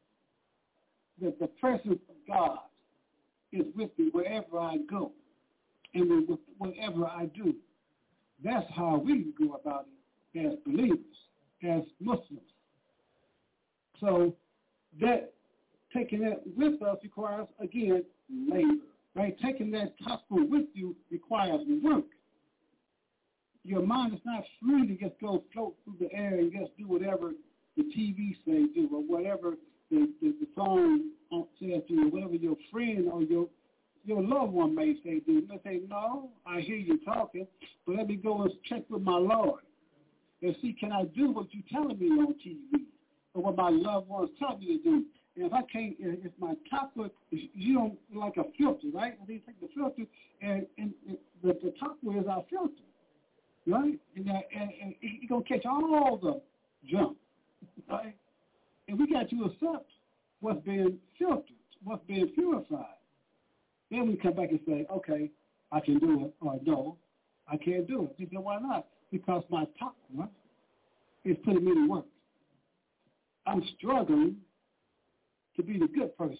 S6: That the presence of God is with me wherever I go and with whatever I do. That's how we go about it as believers, as Muslims. So that taking that with us requires, again, labor. Right? Taking that taqwa with you requires work. Your mind is not free to just go float through the air and just do whatever the T V say do, or whatever the, the, the song says do, or whatever your friend or your your loved one may say do. And they say, no, I hear you talking, but let me go and check with my Lord and see, can I do what you're telling me on T V, or what my loved ones tell me to do? And if I can't, if my taqwa, you don't like a filter, right? And they take the filter, and, and, and the, the taqwa is our filter. Right? And, uh, and, and you're going to catch all the junk, right? And we got to accept what's being filtered, what's being purified. Then we come back and say, okay, I can do it, or no, I can't do it. You say, why not? Because my taqwa is putting me to work. I'm struggling to be the good person.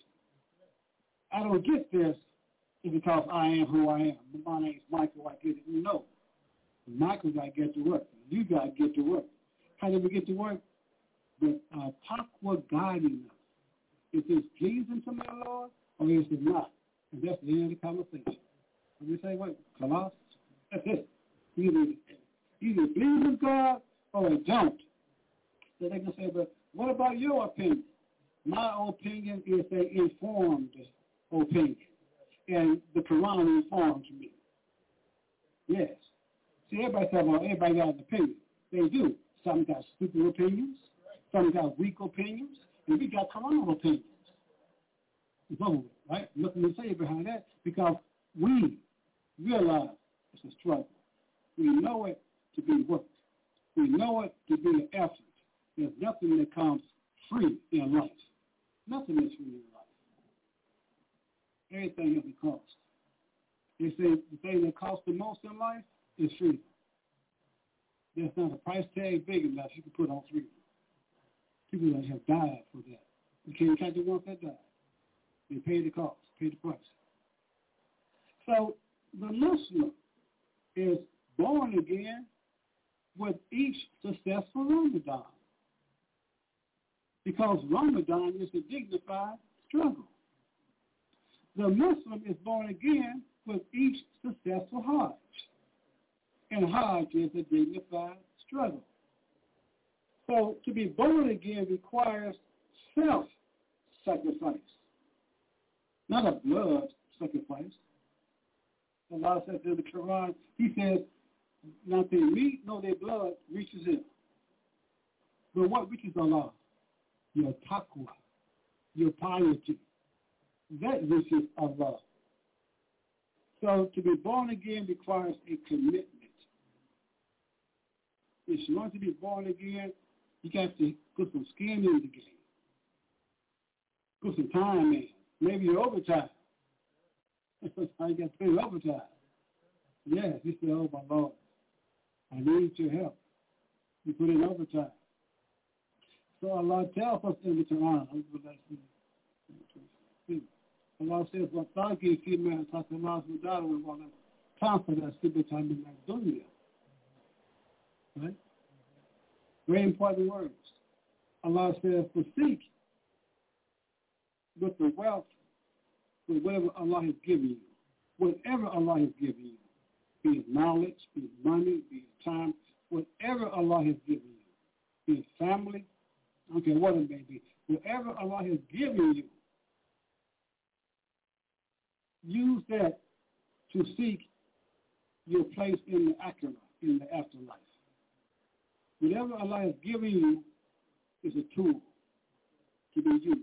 S6: I don't get this because I am who I am. My name is Michael, I get it. No. Michael got to get to work. You got to get to work. How did we get to work? The uh, taqwa guiding us. Is this pleasing to my Lord or is it not? And that's the end of the conversation. And we say, wait, Kalas, that's it. Either, either it pleases God or it don't. So they can say, but what about your opinion? My opinion is an informed opinion. And the Quran informs me. Yes. See, everybody talking about everybody got an opinion. They do. Some got stupid opinions. Some got weak opinions. And we got Quran opinions. It's over, right? Nothing to say behind that because we realize it's a struggle. We know it to be work. We know it to be an effort. There's nothing that comes free in life. Nothing is free in life. Everything has a cost. They say the thing that costs the most in life is freedom. There's not a price tag big enough you can put on freedom. People that have died for that. You can't count the ones that died. They pay the cost, pay the price. So the Muslim is born again with each successful Ramadan. Because Ramadan is a dignified struggle. The Muslim is born again with each successful Hajj. And Hajj is a dignified struggle. So to be born again requires self-sacrifice, not a blood sacrifice. Allah says in the Quran, he says, not their meat nor their blood reaches him. But what reaches Allah? Your taqwa, your piety. That reaches Allah. So to be born again requires a commitment. If you want to be born again, you got to put some skin in the game. Put some time in. Maybe you're overtime. You got to pay overtime. Yes, you say, oh my Lord, I need your help. You put in overtime. So Allah tells us in the Quran, Allah says, وَطَاقِي فِي مَا أَتَاكَ اللَّهُ دَارًا وَلَا تَنْفَرَ سِبَّةً مِنَ الدُّنْيَا. Right? Very important words. Allah says, to seek with the wealth, with whatever Allah has given you, whatever Allah has given you, be it knowledge, be it money, be it time, whatever Allah has given you, be it family, I don't care what it may be, whatever Allah has given you, use that to seek your place in the akhirah, in the afterlife. Whatever Allah has given you is a tool to be used.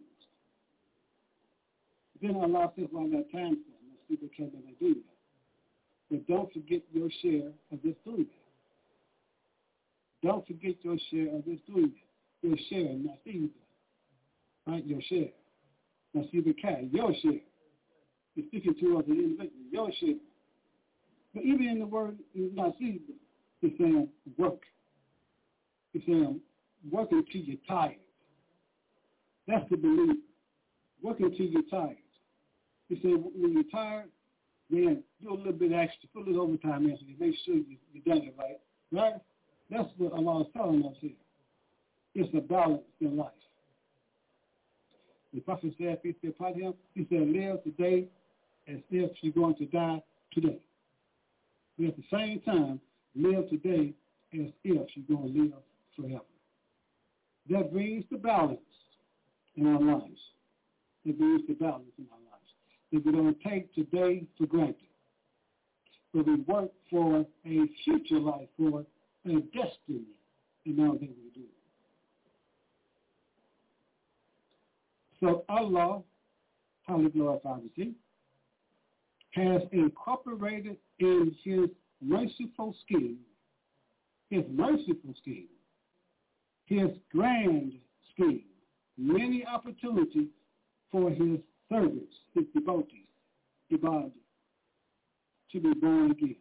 S6: Then Allah says, well, that time for let's see what can I do that. But don't forget your share of this doing that. Don't forget your share of this doing that. Your share, nasiba. Right? Your share. Nasiba kai, your share. You're speaking to us an individual, your share. But even in the word nasiba, it's saying work. It's saying work until you're tired. That's the belief. Work until you're tired. He said when you're tired, then do a little bit extra, put a little overtime in so you make sure you, you've done it right. Right? That's what Allah is telling us here. It's a balance in life. The Prophet said, peace be upon him, he said, live today as if you're going to die today. But at the same time, live today as if you're going to live forever. That brings the balance in our lives. It brings the balance in our lives. If we don't take today for granted, but we work for a future life, for a destiny in all that we do. So Allah, highly glorified is He, has incorporated in His merciful scheme, His merciful scheme, His grand scheme, many opportunities for His servants, His devotees, ibadah, to be born again,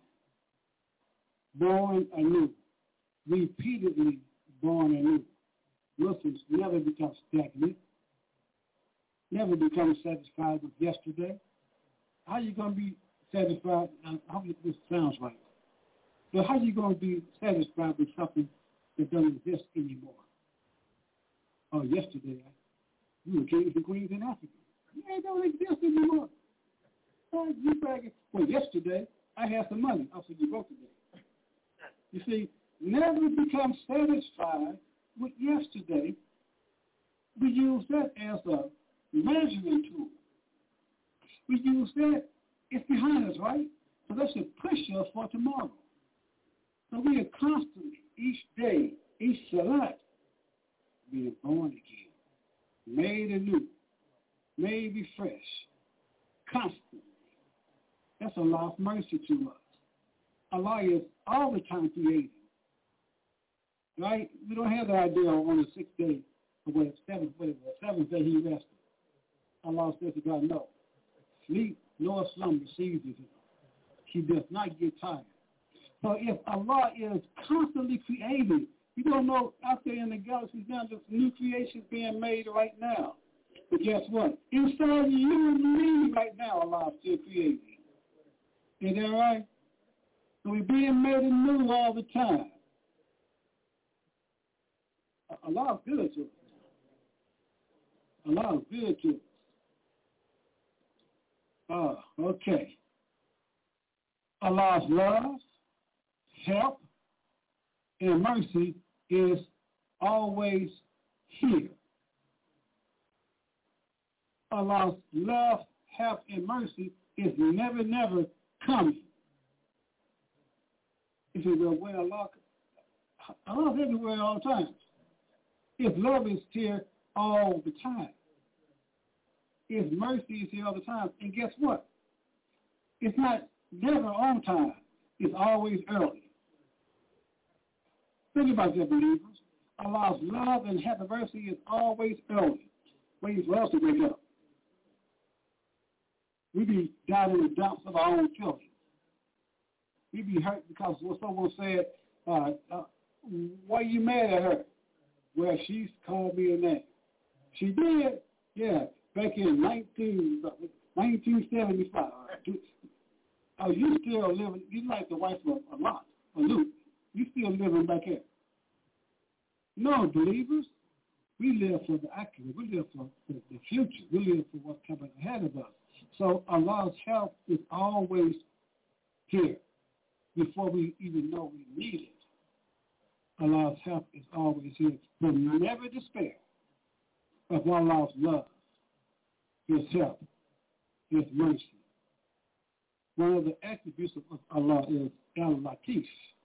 S6: born anew, repeatedly born anew. Muslims never become stagnant, never become satisfied with yesterday. How are you going to be satisfied? I hope this sounds right. But how are you going to be satisfied with something that don't exist anymore. Oh, yesterday, we were kings and queens in Africa. Yeah, they don't exist anymore. Oh, you bragging. Well, yesterday, I had some money. I said, you broke today. You see, never become satisfied with yesterday. We use that as a measurement tool. We use that, it's behind us, right? So that should push us for tomorrow. So we are constantly, each day, each salat, being born again, made anew, made refresh, constantly. That's Allah's mercy to us. Allah is all the time creating. Right? We don't have the idea on the sixth day, or what, seventh, whatever, the seventh day he rested. Allah says to God, no. Sleep nor slumber seizes him. He does not get tired. So if Allah is constantly creating, you don't know out there in the galaxies now, there's new creations being made right now. But guess what? Inside you and me right now, Allah is still creating. Is that right? So we're being made anew all the time. Allah is good to us. Allah is good to us. Oh, okay. Allah's love, help, and mercy is always here. Allah's love, help, and mercy is never, never coming. You say, well, where Allah, Allah's everywhere at all times. His love is here all the time. His mercy is here all the time. And guess what? It's not never on time. It's always early. Think about that, believers. Allah's love and help and mercy is always early. Waiting for us to wake up. We be down in the dumps of our own children. We be hurt because what someone said, uh, uh, why are you mad at her? Well, she's called me a name. She did, yeah, back in nineteen seventy-five. Oh, you still living, you like the wife of a lot, a Luke. You still living back here. No, believers, we live for the accurate. We live for the, the future. We live for what's coming ahead of us. So Allah's help is always here before we even know we need it. Allah's help is always here. But never despair of Allah's love, His help, His mercy. One of the attributes of Allah is Al-Latif.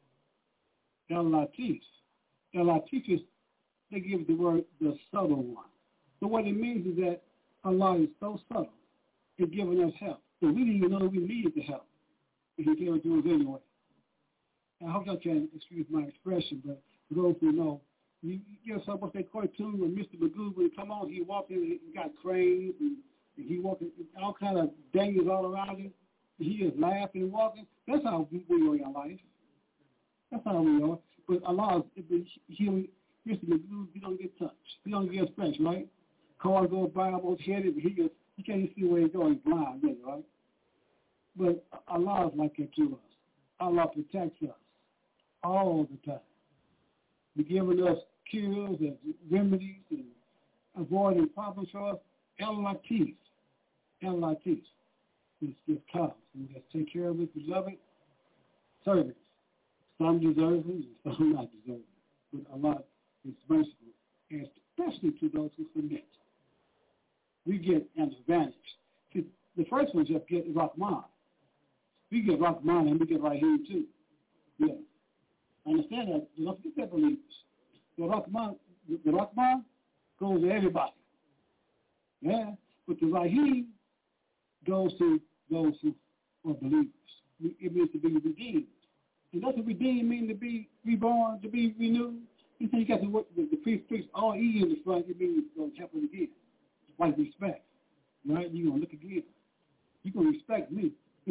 S6: Al-Latif. Al-Latif is, they give the word the subtle one. So what it means is that Allah is so subtle in giving us help. So we didn't even know we needed the help. He gave it to us anyway. I hope I can excuse my expression, but for those who know, you, you know, so what's that cartoon when Mister Magoo would come on, he walked in, he got cranes, and, and he walked, all kind of dangers all around him. He is laughing and walking. That's how we are in our life. That's how we are. But Allah, he, Mister Magoo, he don't get touched. He don't get scratched, right? Cars go by, almost headed, he gets, he can't even see where he's going, he's blind, really, right? But Allah is like that to us. Allah protects us all the time. He's giving us cures and remedies and avoiding problems for us. El-Latif. El-Latif. This just comes. We just take care of it, beloved servants. Some deserve it and some not deserve it. But Allah is merciful, and especially to those who submit. We get an advantage. See, the first one just get Rahman. We get Rahman and we get Rahim too. Yeah. Understand that. You don't forget that, believers. The Rahman, the Rahman goes to everybody. Yeah. But the Rahim goes to those who are believers. It means to be redeemed. And doesn't redeem mean to be reborn, to be renewed? You say you got to work the, the priest preach all E in the front, it means it's going to happen again. Like respect. Right? You're going to look again. You're going to respect me.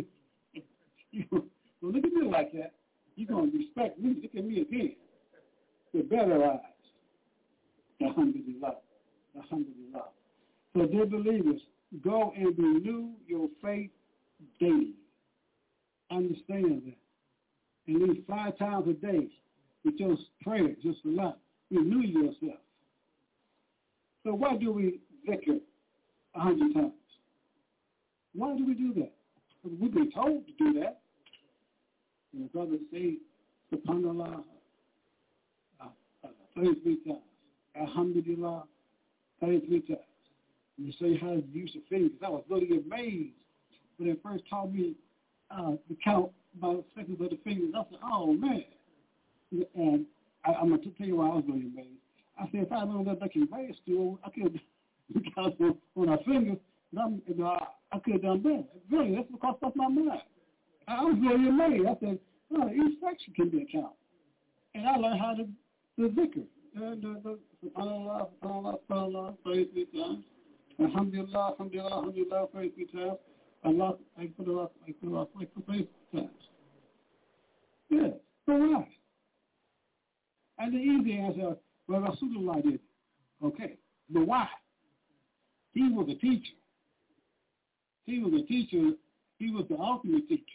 S6: You don't look at me like that. You're going to respect me. Look at me again. With better eyes. Alhamdulillah. Alhamdulillah. So, dear believers, go and renew your faith daily. Understand that. At least five times a day, with your prayers, just a lot. Renew yourself. So why do we zikr a hundred times? Why do we do that? Because we've been told to do that. And the brothers say, subhanallah, uh, uh, thirty-three times. Alhamdulillah, thirty-three times. And they say how to use the fingers. I was really amazed when they first taught me uh, to count by the seconds of the fingers. I said, oh, man. And I, I'm going to tell you why I was really amazed. I said, if I remember that back in grade school, I could have on, on our fingers, and I'm, and, uh, I could have done that. Really, that's because that's my mind. I was really amazed. I said, oh, each section can be a count. And I learned how to the zikr. And the, the, subhanallah, subhanallah, subhanallah, thirty-three times. Alhamdulillah, alhamdulillah, alhamdulillah, thirty-three times. Allah, I put it up, I put it up, I put it times. Yeah, so why? And the easy answer, well, Rasulullah did it. Okay, but why? He was a teacher. He was a teacher. He was the ultimate teacher.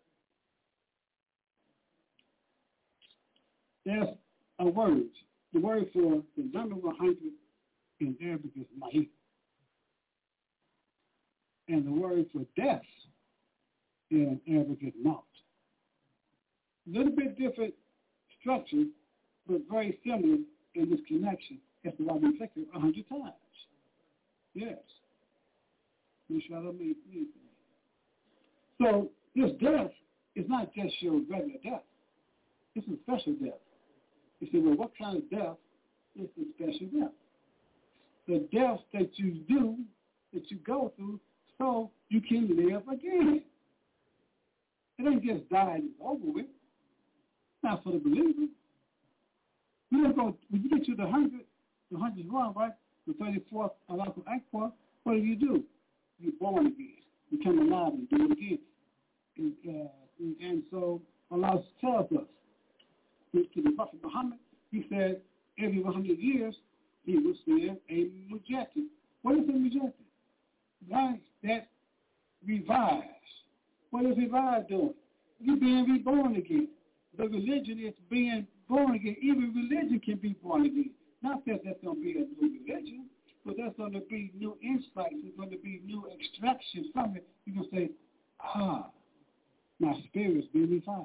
S6: There's a word. The word for the number one hundred in Arabic is mahit. And the word for death in Arabic is maut. A little bit different structure, but very similar in this connection. That's why we take it a hundred times. Yes. So this death is not just your regular death. It's a special death. You say, well, what kind of death is the special death? The death that you do, that you go through, so you can live again. It ain't just die and it's over with. It's not for the believer. You don't go, when you get to the hundred, the hundredth one, right? The thirty-fourth, Allahu Akbar, what do you do? You're born again. You come alive and do it again. And, uh, and, and so Allah tells us, to, to the Prophet Muhammad, he said every one hundred years he will send a mujahid. What is a mujahid? Right? That revives. What is revive doing? You're being reborn again. The religion is being born again. Even religion can be born again. Not that that's going to be a new religion, but there's going to be new insights. There's going to be new extractions from it. You can say, ah, my spirit's been revived.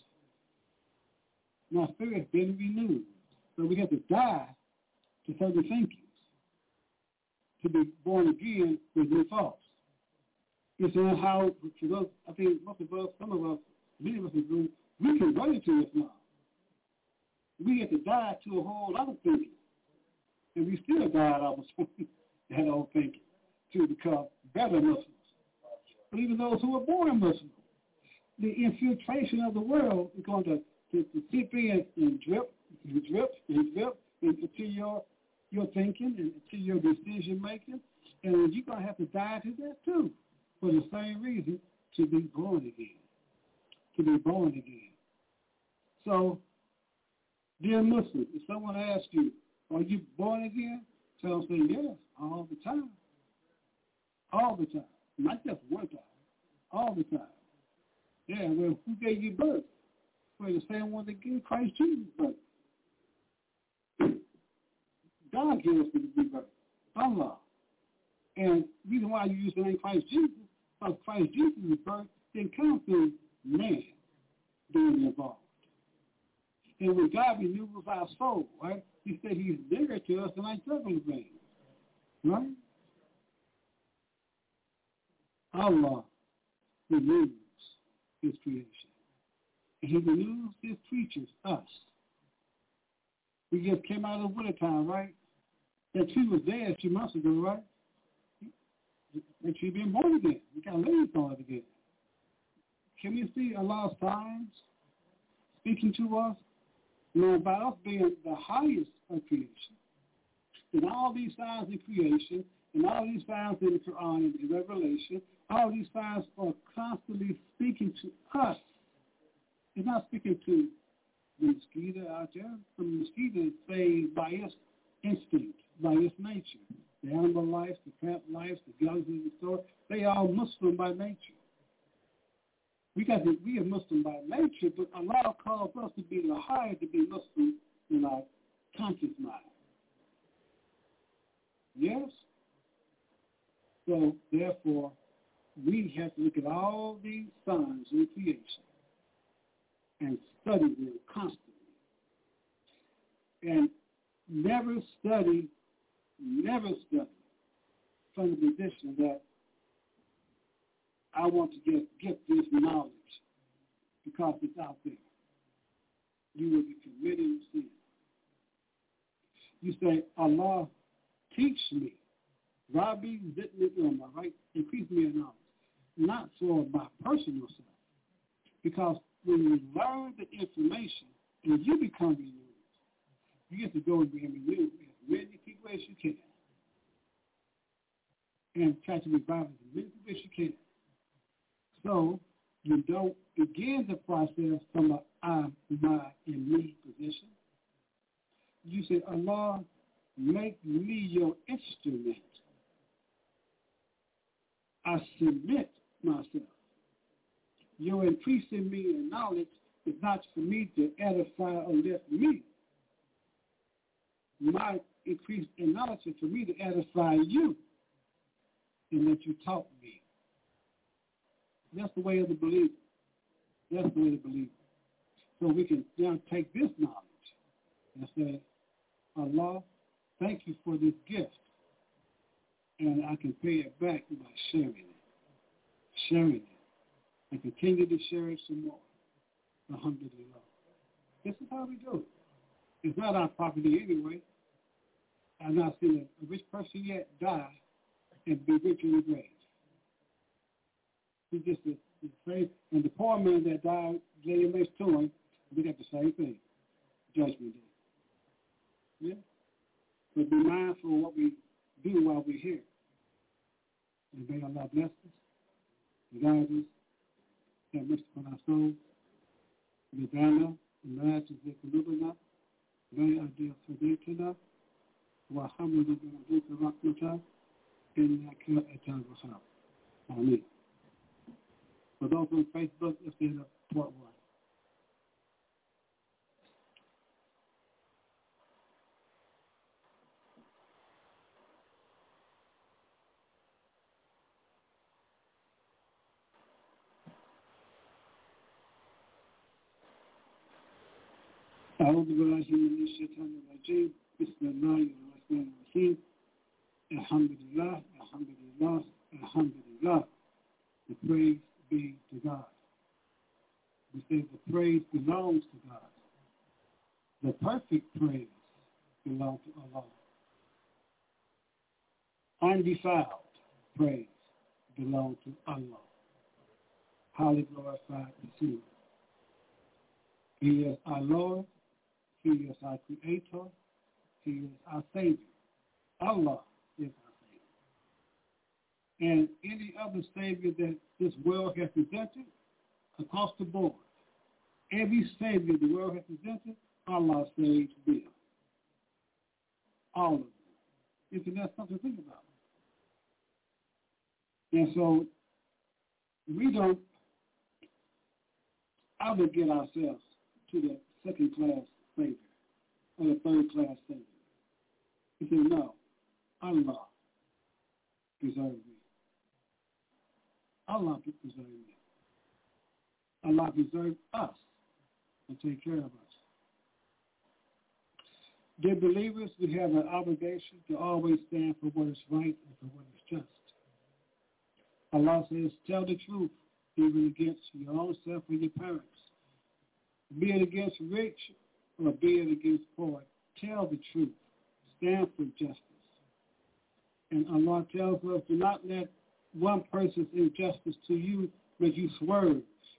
S6: My spirit's been renewed. So we have to die to certain thinkings to be born again with new thoughts. You see how, for those, I think most of us, some of us, many of us in the room, we can run into this now. We have to die to a whole lot of thinking. And we still died off of that old thinking to become better Muslims. But even those who are born Muslims, the infiltration of the world is going to, to, to seep in and drip, and drip, and drip into your, your thinking and to your decision making. And you're going to have to die to that too, for the same reason, to be born again. To be born again. So, dear Muslim, if someone asks you, are you born again? Tell them, say, yes, all the time. All the time. Not just one time. All the time. Yeah, well, who gave you birth? Well, the same one that gave Christ Jesus birth. God gave us the birth. Allah. And the reason why you use the name Christ Jesus, because Christ Jesus' birth didn't come through man being involved. And when God renews our soul, right, he said he's bigger to us than our juggling veins, right? Allah renews his creation. And he renews his creatures, us. We just came out of the wintertime, right? That tree was there a few months ago, right? That tree being born again. We got leaves on it again. Can we see Allah's signs speaking to us? You know, about us being the highest of creation. And all these signs in creation, and all these signs in the Quran and the Revelation, all these signs are constantly speaking to us. It's not speaking to the mosquito out there. The mosquito is saved by its instinct, by its nature. The animal life, the plant life, the guns in the store, they are Muslim by nature. We got to be a Muslim by nature, but Allah calls us to be the higher to be Muslim in our conscious mind. Yes? So, therefore, we have to look at all these signs in creation and study them constantly. And never study, never study from the position that I want to get, get this knowledge because it's out there. You will be committing sin. You say, Allah, teach me. Rabbi zidni ilma, right? Increase me in knowledge. Not for my personal self. Because when you learn the information and you become renewed, you get to go and be renewed as many people as you can. And try to revive as many people as you can. So you don't begin the process from a I, my, and me position. You say, Allah, make me your instrument. I submit myself. Your increasing me in knowledge is not for me to edify or lift me. My increase in knowledge is for me to edify you and that you taught me. That's the way of the believer. That's the way of the believer. So we can now take this knowledge and say, Allah, thank you for this gift. And I can pay it back by sharing it. Sharing it. And continue to share it some more. Alhamdulillah. This is how we do it. It's not our property anyway. I've not seen a rich person yet die and be rich in the grave. He just is faith. And the poor man that died, lay next to him, we got the same thing. Judgment Day. Yeah? But be mindful of what we do while we're here. And may Allah bless us, guide us, have mercy upon our souls. Medana, لا تزغ قلوبنا بعد إذ هديتنا وهب لنا من لدنك رحمة إنك أنت الوهاب. Amen. For those on Facebook, let's get up part one. أعوذ بالله من الشيطان الرجيم بسم الله الرحمن الرحيم الحمد لله الحمد لله الحمد لله. The praise be to God. We say the praise belongs to God. The perfect praise belongs to Allah. Undefiled praise belongs to Allah. Highly glorified and seen. He is our Lord. He is our Creator. He is our Savior. Allah is our Savior. And any other Savior that this world has presented, across the board, every Savior the world has presented, Allah saves them. All of them. Isn't that something to think about? And so, we don't obligate ourselves to the second-class Savior or the third-class Savior. He said, no, Allah preserve me. Allah preserve me. Allah preserve us and take care of us. Dear believers, we have an obligation to always stand for what is right and for what is just. Allah says, tell the truth, even against your own self and your parents. Be it against rich or be it against poor, tell the truth. Stand for justice. And Allah tells us, do not let one person's injustice to you make you swerve.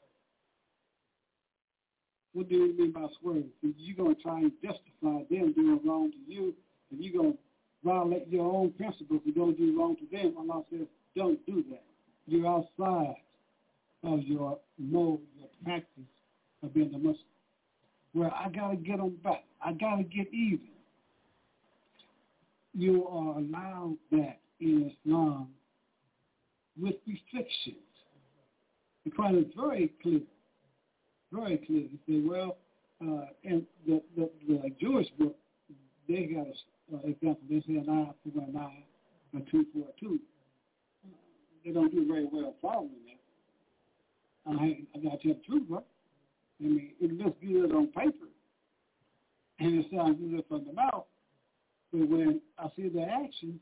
S6: What do you mean by swerve? You're going to try and justify them doing wrong to you, and you're going to violate your own principles and don't do wrong to them. Allah says, don't do that. You're outside of your mode, your practice of being a Muslim. Where I got to get them back. I got to get even. You are allowed that in Islam with restrictions. The Quran is very clear, very clear. He said, well, uh, and the, the, the Jewish book, they got an uh, example. They say nine four nine or two four two. Uh, they don't do very well following that. I, I got to tell the truth, right? I mean, it looks good on paper, and it sounds good from the mouth, but when I see the actions,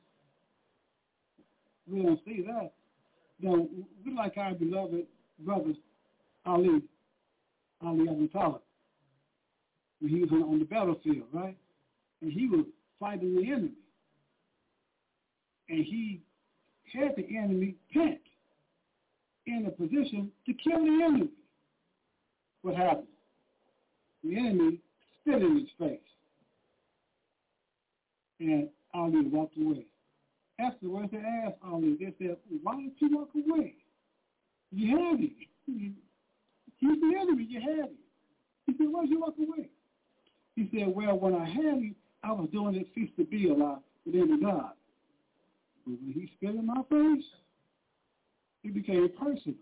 S6: we don't see that. Now, we like our beloved brothers, Ali, Ali Abu Talib. He was on the battlefield, right? And he was fighting the enemy. And he had the enemy pent in a position to kill the enemy. What happened? The enemy spit in his face. And Ali walked away. Afterwards, they asked Ali, they said, why did you walk away? You had him. He's the enemy, you had him. He said, why did you walk away? He said, well, when I had him, I was doing it feast to be alive with any God. But when he spit in my face, it became personal.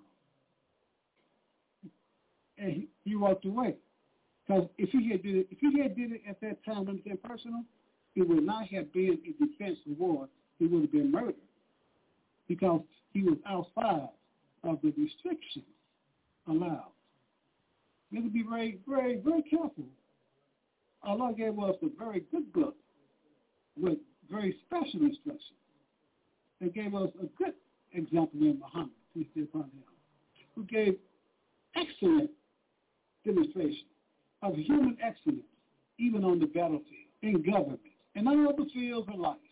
S6: And he, he walked away. Because if he had did it, if he had did it at that time when it became personal, it would not have been a defense of war. It would have been murder. Because he was outside of the restrictions allowed. We have to be very, very, very careful. Allah gave us a very good book with very special instructions. They gave us a good example in Muhammad, peace be upon him, who gave excellent demonstration of human excellence, even on the battlefield, in government, and all other fields of life.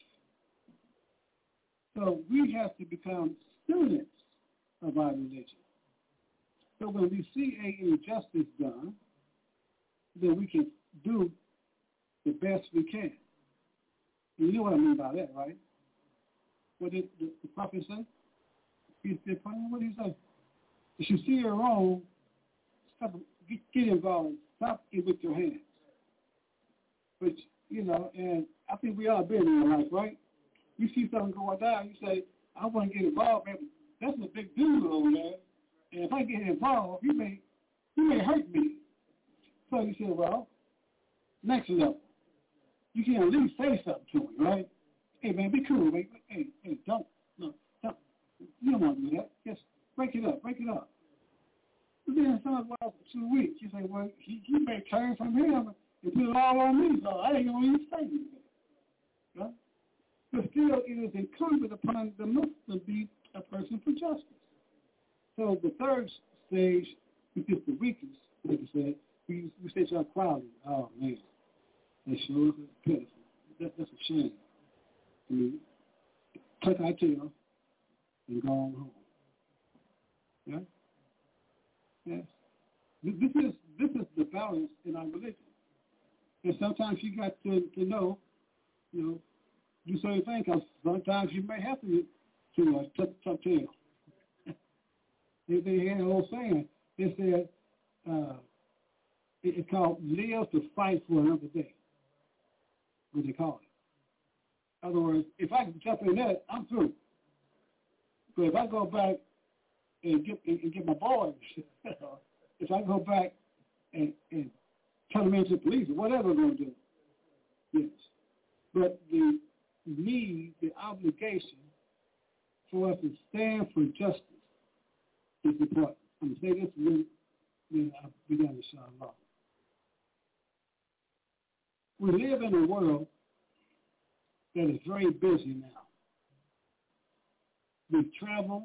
S6: So we have to become students of our religion. So when we see an injustice done, then we can do the best we can. And you know what I mean by that, right? What did the, the prophet say? He said, what did he say? If you see her wrong, stop, get, get involved. Stop it with your hands. But, you know, and I think we all been in life, right? You see something going down, you say, I want to get involved, man. That's a big dude over there. And if I get involved, you may, you may hurt me. So you say, well, next level. You can at least say something to him, right? Hey, man, be cool. Hey, hey, hey don't, no, don't. You don't want to do that. Just break it up, break it up. But then some well, two weeks, you say, well, he, he may turn from him and put it all on me, so I ain't going to even say anything. Right? But still, it is incumbent upon the Muslim to be a person for justice. So the third stage, which is the weakest, like I said, we, we say to our quality, oh, man, that sure is pitiful. That, that's a shame. I mean, tuck our tail and go on home. Yeah? Yes. This is, this is the balance in our religion. And sometimes you got to, to know, you know, do certain things, because sometimes you may have to, to uh, tuck, tuck tail. they, they had an old saying. They said, uh, it, it's called live to fight for another day. What they call it. In other words, if I can jump in that, I'm through. But if I go back and get and, and get my boys, if I go back and, and turn them into the police or whatever I'm going to do, yes. But the need, the obligation for us to stand for justice is important. I'm going to say this and then I'll be done, inshallah. We live in a world that is very busy now. We travel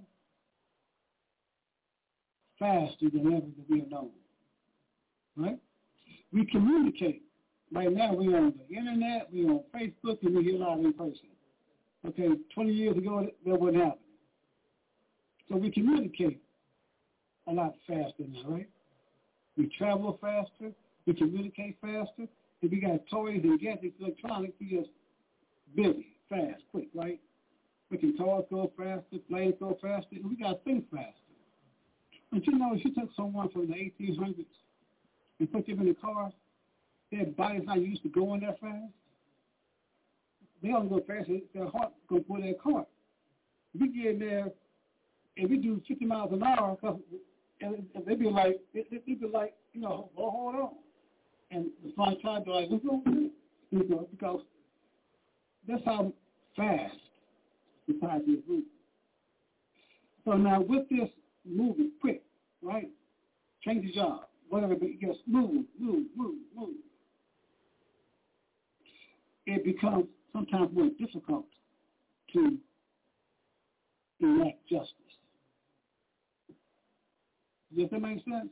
S6: faster than ever that we have known. Right? We communicate. Right now we're on the internet, we're on Facebook, and we hear a lot in person. Okay, twenty years ago that wasn't happening. So we communicate a lot faster now, right? We travel faster, we communicate faster. If we got toys and gadgets, electronics, we just busy, fast, quick, right? We can cars go faster, planes go faster, and we got to think faster. But you know, if you took someone from the eighteen hundreds and put them in a car, their body's not used to going that fast. They only go faster, their heart going to pull their car. We get in there and we do fifty miles an hour because and, and they'd be like, they'd be like, you know, oh, hold on. And the son tried to like, what's going on? You know, because that's how fast society is moving. So now with this moving quick, right? Change your job, whatever, but just move, move, move, move. It becomes sometimes more difficult to enact justice. Does that make sense?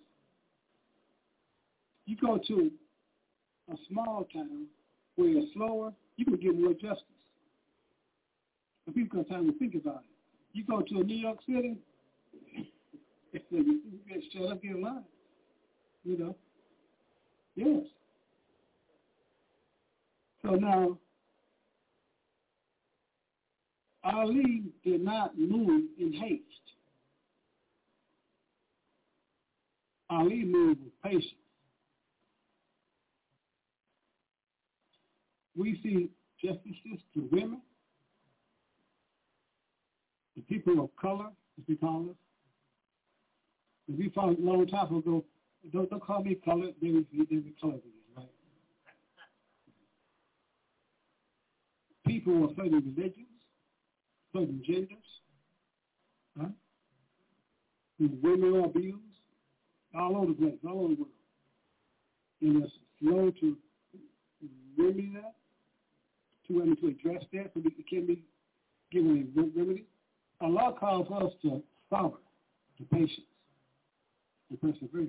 S6: You go to a small town where you're slower, you can get more justice. But people got time to think about it. You go to a New York City, you get shut up, get in line. You know? Yes. So now, Ali did not move in haste. Ali moved with patience. We see justices to women, the people of color, as we call us. If we found a long time ago, don't, don't call me colored, they would be, they would be colored again, right? People of certain religions, certain genders, huh? Women are abused, all over the place, all over the world. And it's slow to remedy that, to women to address that, so it can be given a remedy. Allah calls us to sabr, to patience, and perseverance.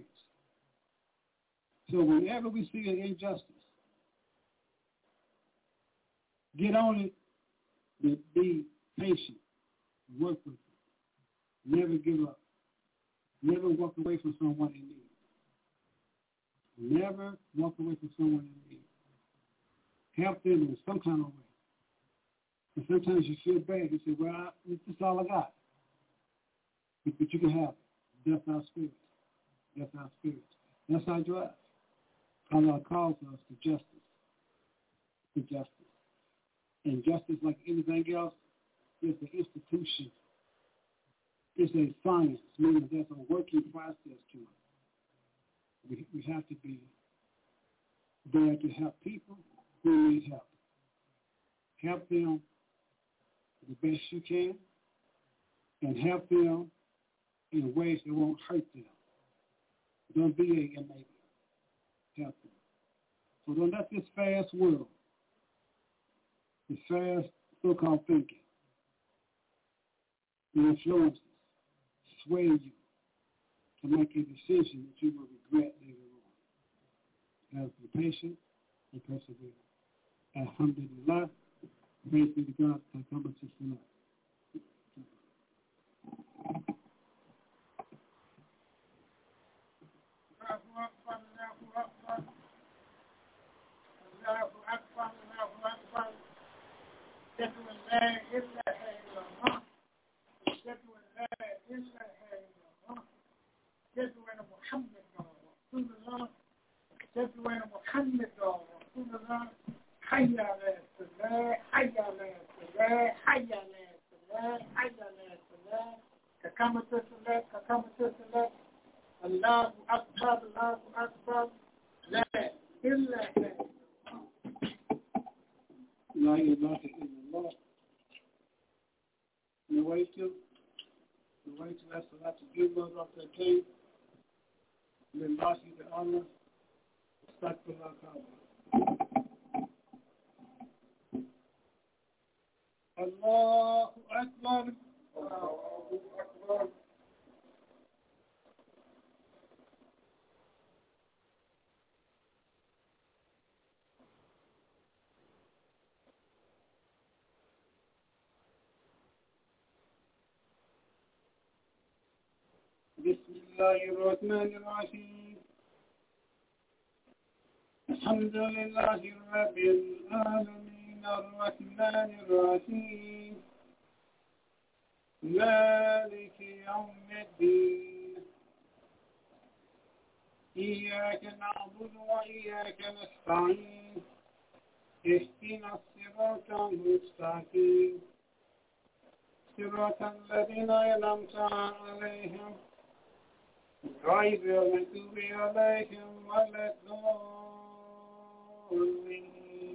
S6: So whenever we see an injustice, get on it, but be patient, work with it, never give up, never walk away from someone in need. Never walk away from someone in need. Help them in some kind of way. And sometimes you feel bad. You say, well, this is all I got. But, but you can have it. That's our spirit. That's our spirit. That's our drive. Allah calls us to justice. To justice. And justice, like anything else, is an institution. It's a science, meaning there's a working process to it. We, we have to be there to help people who need help. Help them the best you can, and help them in ways that won't hurt them. Don't be a maybe. Help them. So don't let this fast world, this fast so-called thinking, the influences, sway you to make a decision that you will regret later on. Have to be patient and persevere. Alhamdulillah. Praise be to God. Taqabbal Salat.
S8: حي على الصلاة حي على الصلاة حي على الصلاة حي على الصلاة كقامة الصلاة كقامة الصلاة الله أكبر الله أكبر لا إلا الله
S6: لا إله إلا الله. نويت نويت الصلاة الجمعة ركعتين لله تعالى استغفر الله تعالى. الله أكبر الله أكبر. بسم الله الرحمن الرحيم. الحمد لله رب العالمين الرحمن الرحيم مالك يوم الدين إياك نعبد وإياك نستعين اهدنا الصراط المستقيم صراط الذين أنعمت عليهم غير المغضوب عليهم ولا الضالين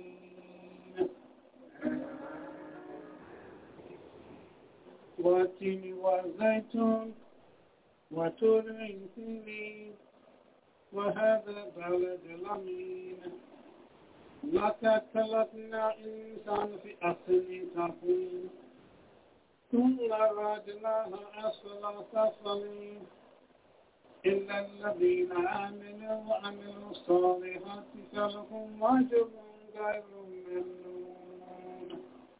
S6: والتين والزيتون وطور سينين وهذا البلد الأمين لقد خلقنا الإنسان في أحسن تقويم ثم رددناه أسفل سافلين إلا الذين آمنوا وعملوا الصالحات فلهم أجر غير ممنون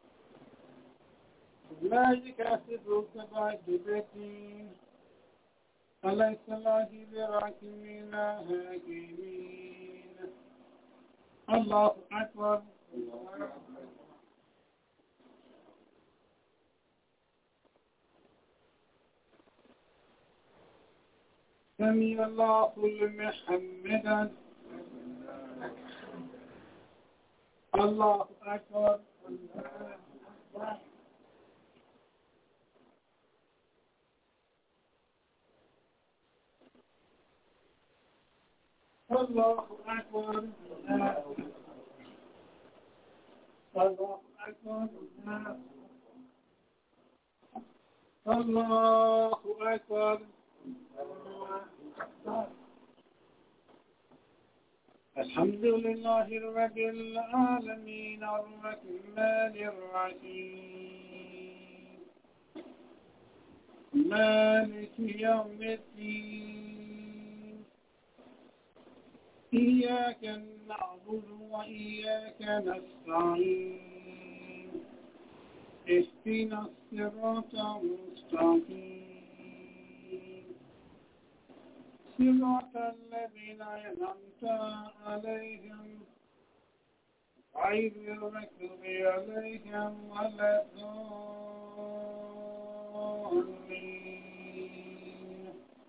S6: أولئك يحسبون بعجبتين أليس الله براكمين حكيمين الله أكبر سمع الله لمن حمده الله أكبر الله أكبر الله أكبر الله أكبر الحمد لله رب العالمين الرحمن الرحيم مالك يوم الدين إياك نعبد وإياك نستعين اهدنا الصراط المستقيم صراط الذين أنعمت عليهم غير المغضوب عليهم ولا الضالين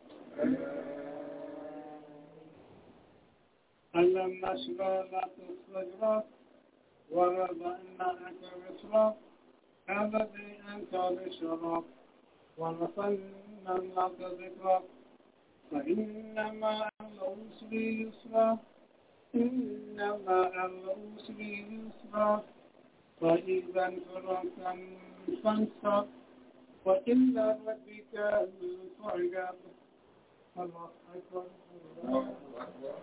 S6: ألم نشرح لك صدرك ووضعنا عنك وزرك الذي أنقض ظهرك ورفعنا لك ذكرك فإنما العسر يسرا إنما العسر يسرا فإذا انفرجت فانصب وإلى ربك فارغب الله أكبر الله أكبر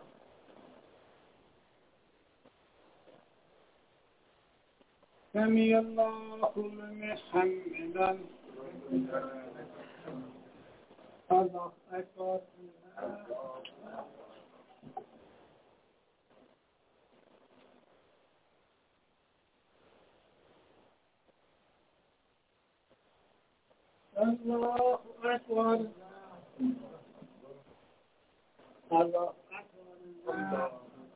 S6: سمع الله لمن حمده الله أكبر الله أكبر الله أكبر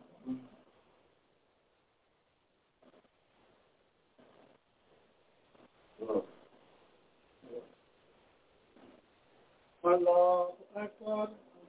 S6: الله أكبر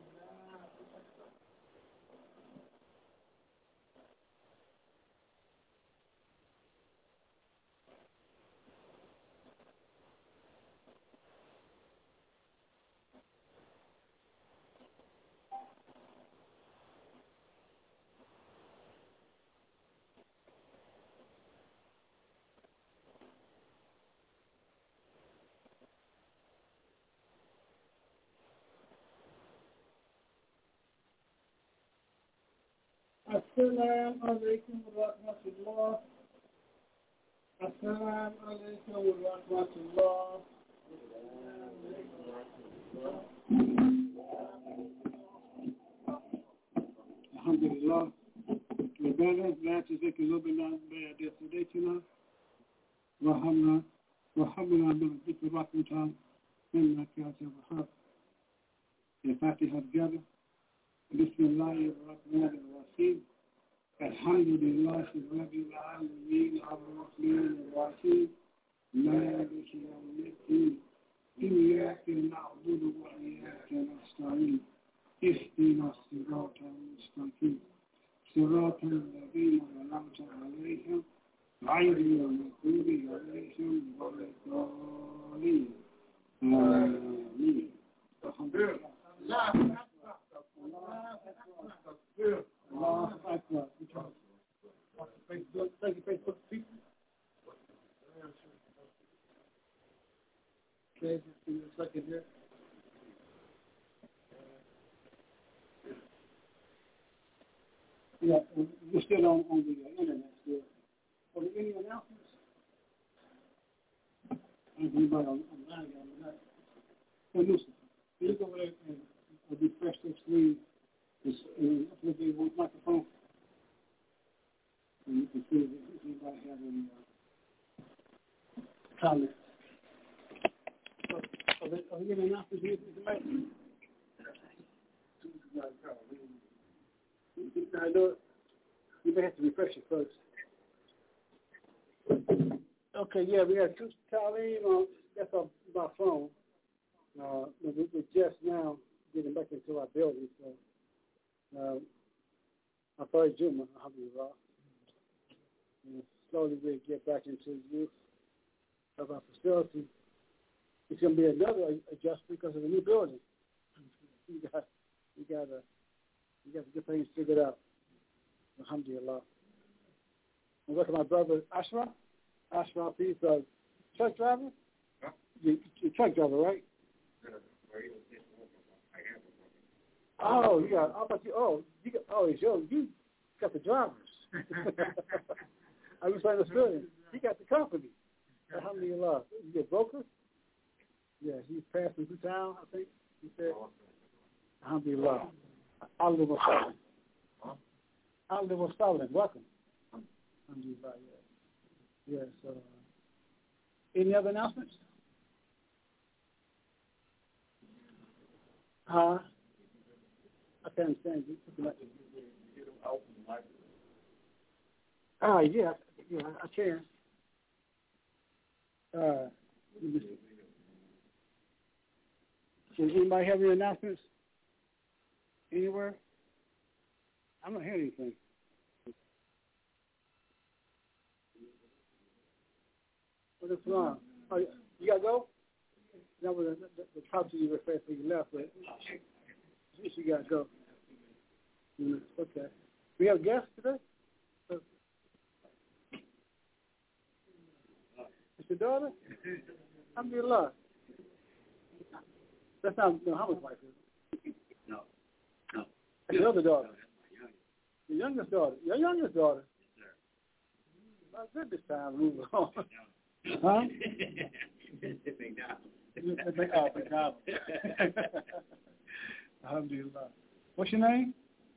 S6: السلام عليكم ورحمة الله السلام عليكم ورحمة الله الحمد لله وبارك لا تزكي قلوبنا بعد هديتنا وهبنا وهبنا من الذكر رحمة إنك يا الوهاب الفاتحة الجابة بسم الله الرحمن الرحيم الحمد لله رب العالمين الرحمن الرحيم مالك يوم الدين إياك نعبد وإياك نستعين اهدنا الصراط المستقيم صراط الذين أنعمت عليهم غير المغضوب عليهم ولا الضالين آمين الحمد لله Yeah, we're still on, on the uh, internet still. Are there any announcements? Anybody on online got that? So listen, look over there and uh, refresh the screen. This uh, with the microphone. And you can see if anybody has any uh, comments. So, are there, are there any announcements you can make? I do it. You may have to refresh it first. Okay, yeah, we got two Talib on. That's our, my phone. Uh, we, we're just now getting back into our building, so uh, I thought Juma, alhamdulillah. And slowly we'll get back into the use of our facility. It's going to be another adjustment because of the new building. We got, we got to, we got to get things figured out. Alhamdulillah. And look at my brother Ashraf. Ashraf, he's a truck driver. Huh? You, you're a truck driver, right? Oh, you got. I thought you. Oh, you got. Oh, it's yours. You got the drivers. I was trying to say, he got the company. Alhamdulillah. You get broker? Yeah, he's passing through town, I think. He said. Alhamdulillah. Alhamdulillah wa sallam. Alhamdulillah wa sallam. Welcome. Alhamdulillah. Yeah. Yes. Uh, any other announcements? Huh? I can't understand you. Ah, yeah, yeah, I can. Uh, does anybody have any announcements anywhere? I'm not hearing anything. What's wrong? Oh, you gotta go? That was the, the, the top to you referred to you left, but you gotta go. Mm, okay. We have guests today? Uh, it's your daughter? Alhamdulillah. That's not no, how much wife is it? No. No. That's your other daughter. Your youngest daughter. Your youngest daughter. Yes, sir. My goodness, time move on. Huh? Big down. Oh, big down. Alhamdulillah. What's your name?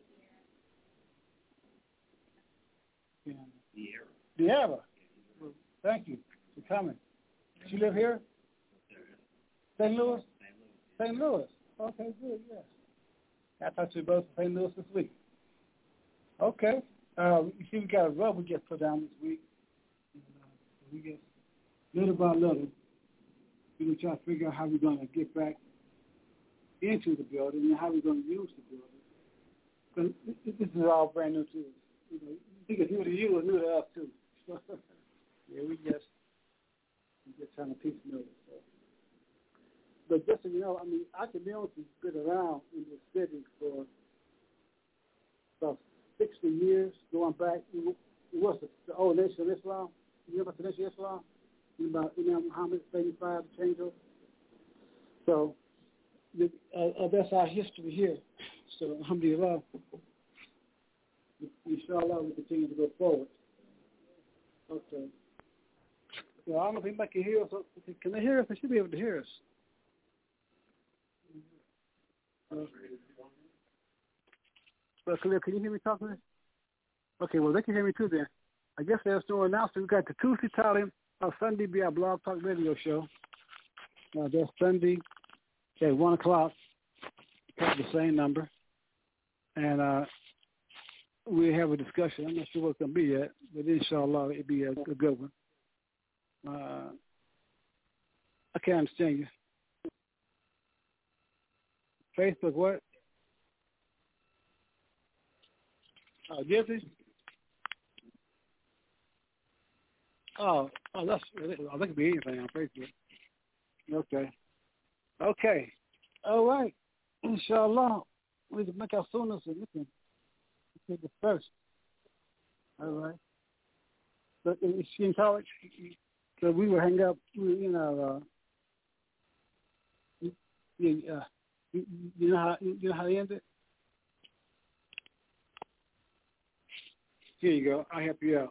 S6: De'ara. De'ara. Thank you for coming. She live here? Saint Louis? Saint Louis. Okay, good, yes. I thought you were both Saint Louis this week. Okay. Uh, you see, we got a rub we get put down this week. And, uh, we get little by little, we're going to try to figure out how we're going to get back into the building and how we're going to use the building. Because this is all brand new to us. You know, because new to you and new to us too. Yeah, we just we just trying to piecemeal it. So. But just so you know, I mean, our community's been around in this city for about sixty years, going back. It was the, the old Nation of Islam. You know about the Nation of Islam? You know about Imam Muhammad, seventy-five, the changeover. So the, uh, uh, that's our history here. So alhamdulillah. Inshallah, we continue to go forward. Okay. So I don't know if anybody can hear us. Can they hear us? They should be able to hear us. Uh, well, Khalil, can you hear me talking? Okay, well, they can hear me too then. I guess there's no announcement. We got the Tuesday Talib, our Sunday be our Blog Talk radio show. Uh, that's Sunday at one o'clock. Got the same number. And uh, we have a discussion. I'm not sure what it's going to be yet, but inshallah, it'll be a, a good one. Uh, I can't understand you. Facebook, what? Oh, Jesse? Oh, oh, that's, oh, that could be anything on Facebook. Okay. Okay. All right. Inshallah, we can make our sunnahs and we can take it first. All right. But in, in college, so we would hang out, you know, uh, you, uh, you, you know how you know how they end it? Here you go. I'll help you out.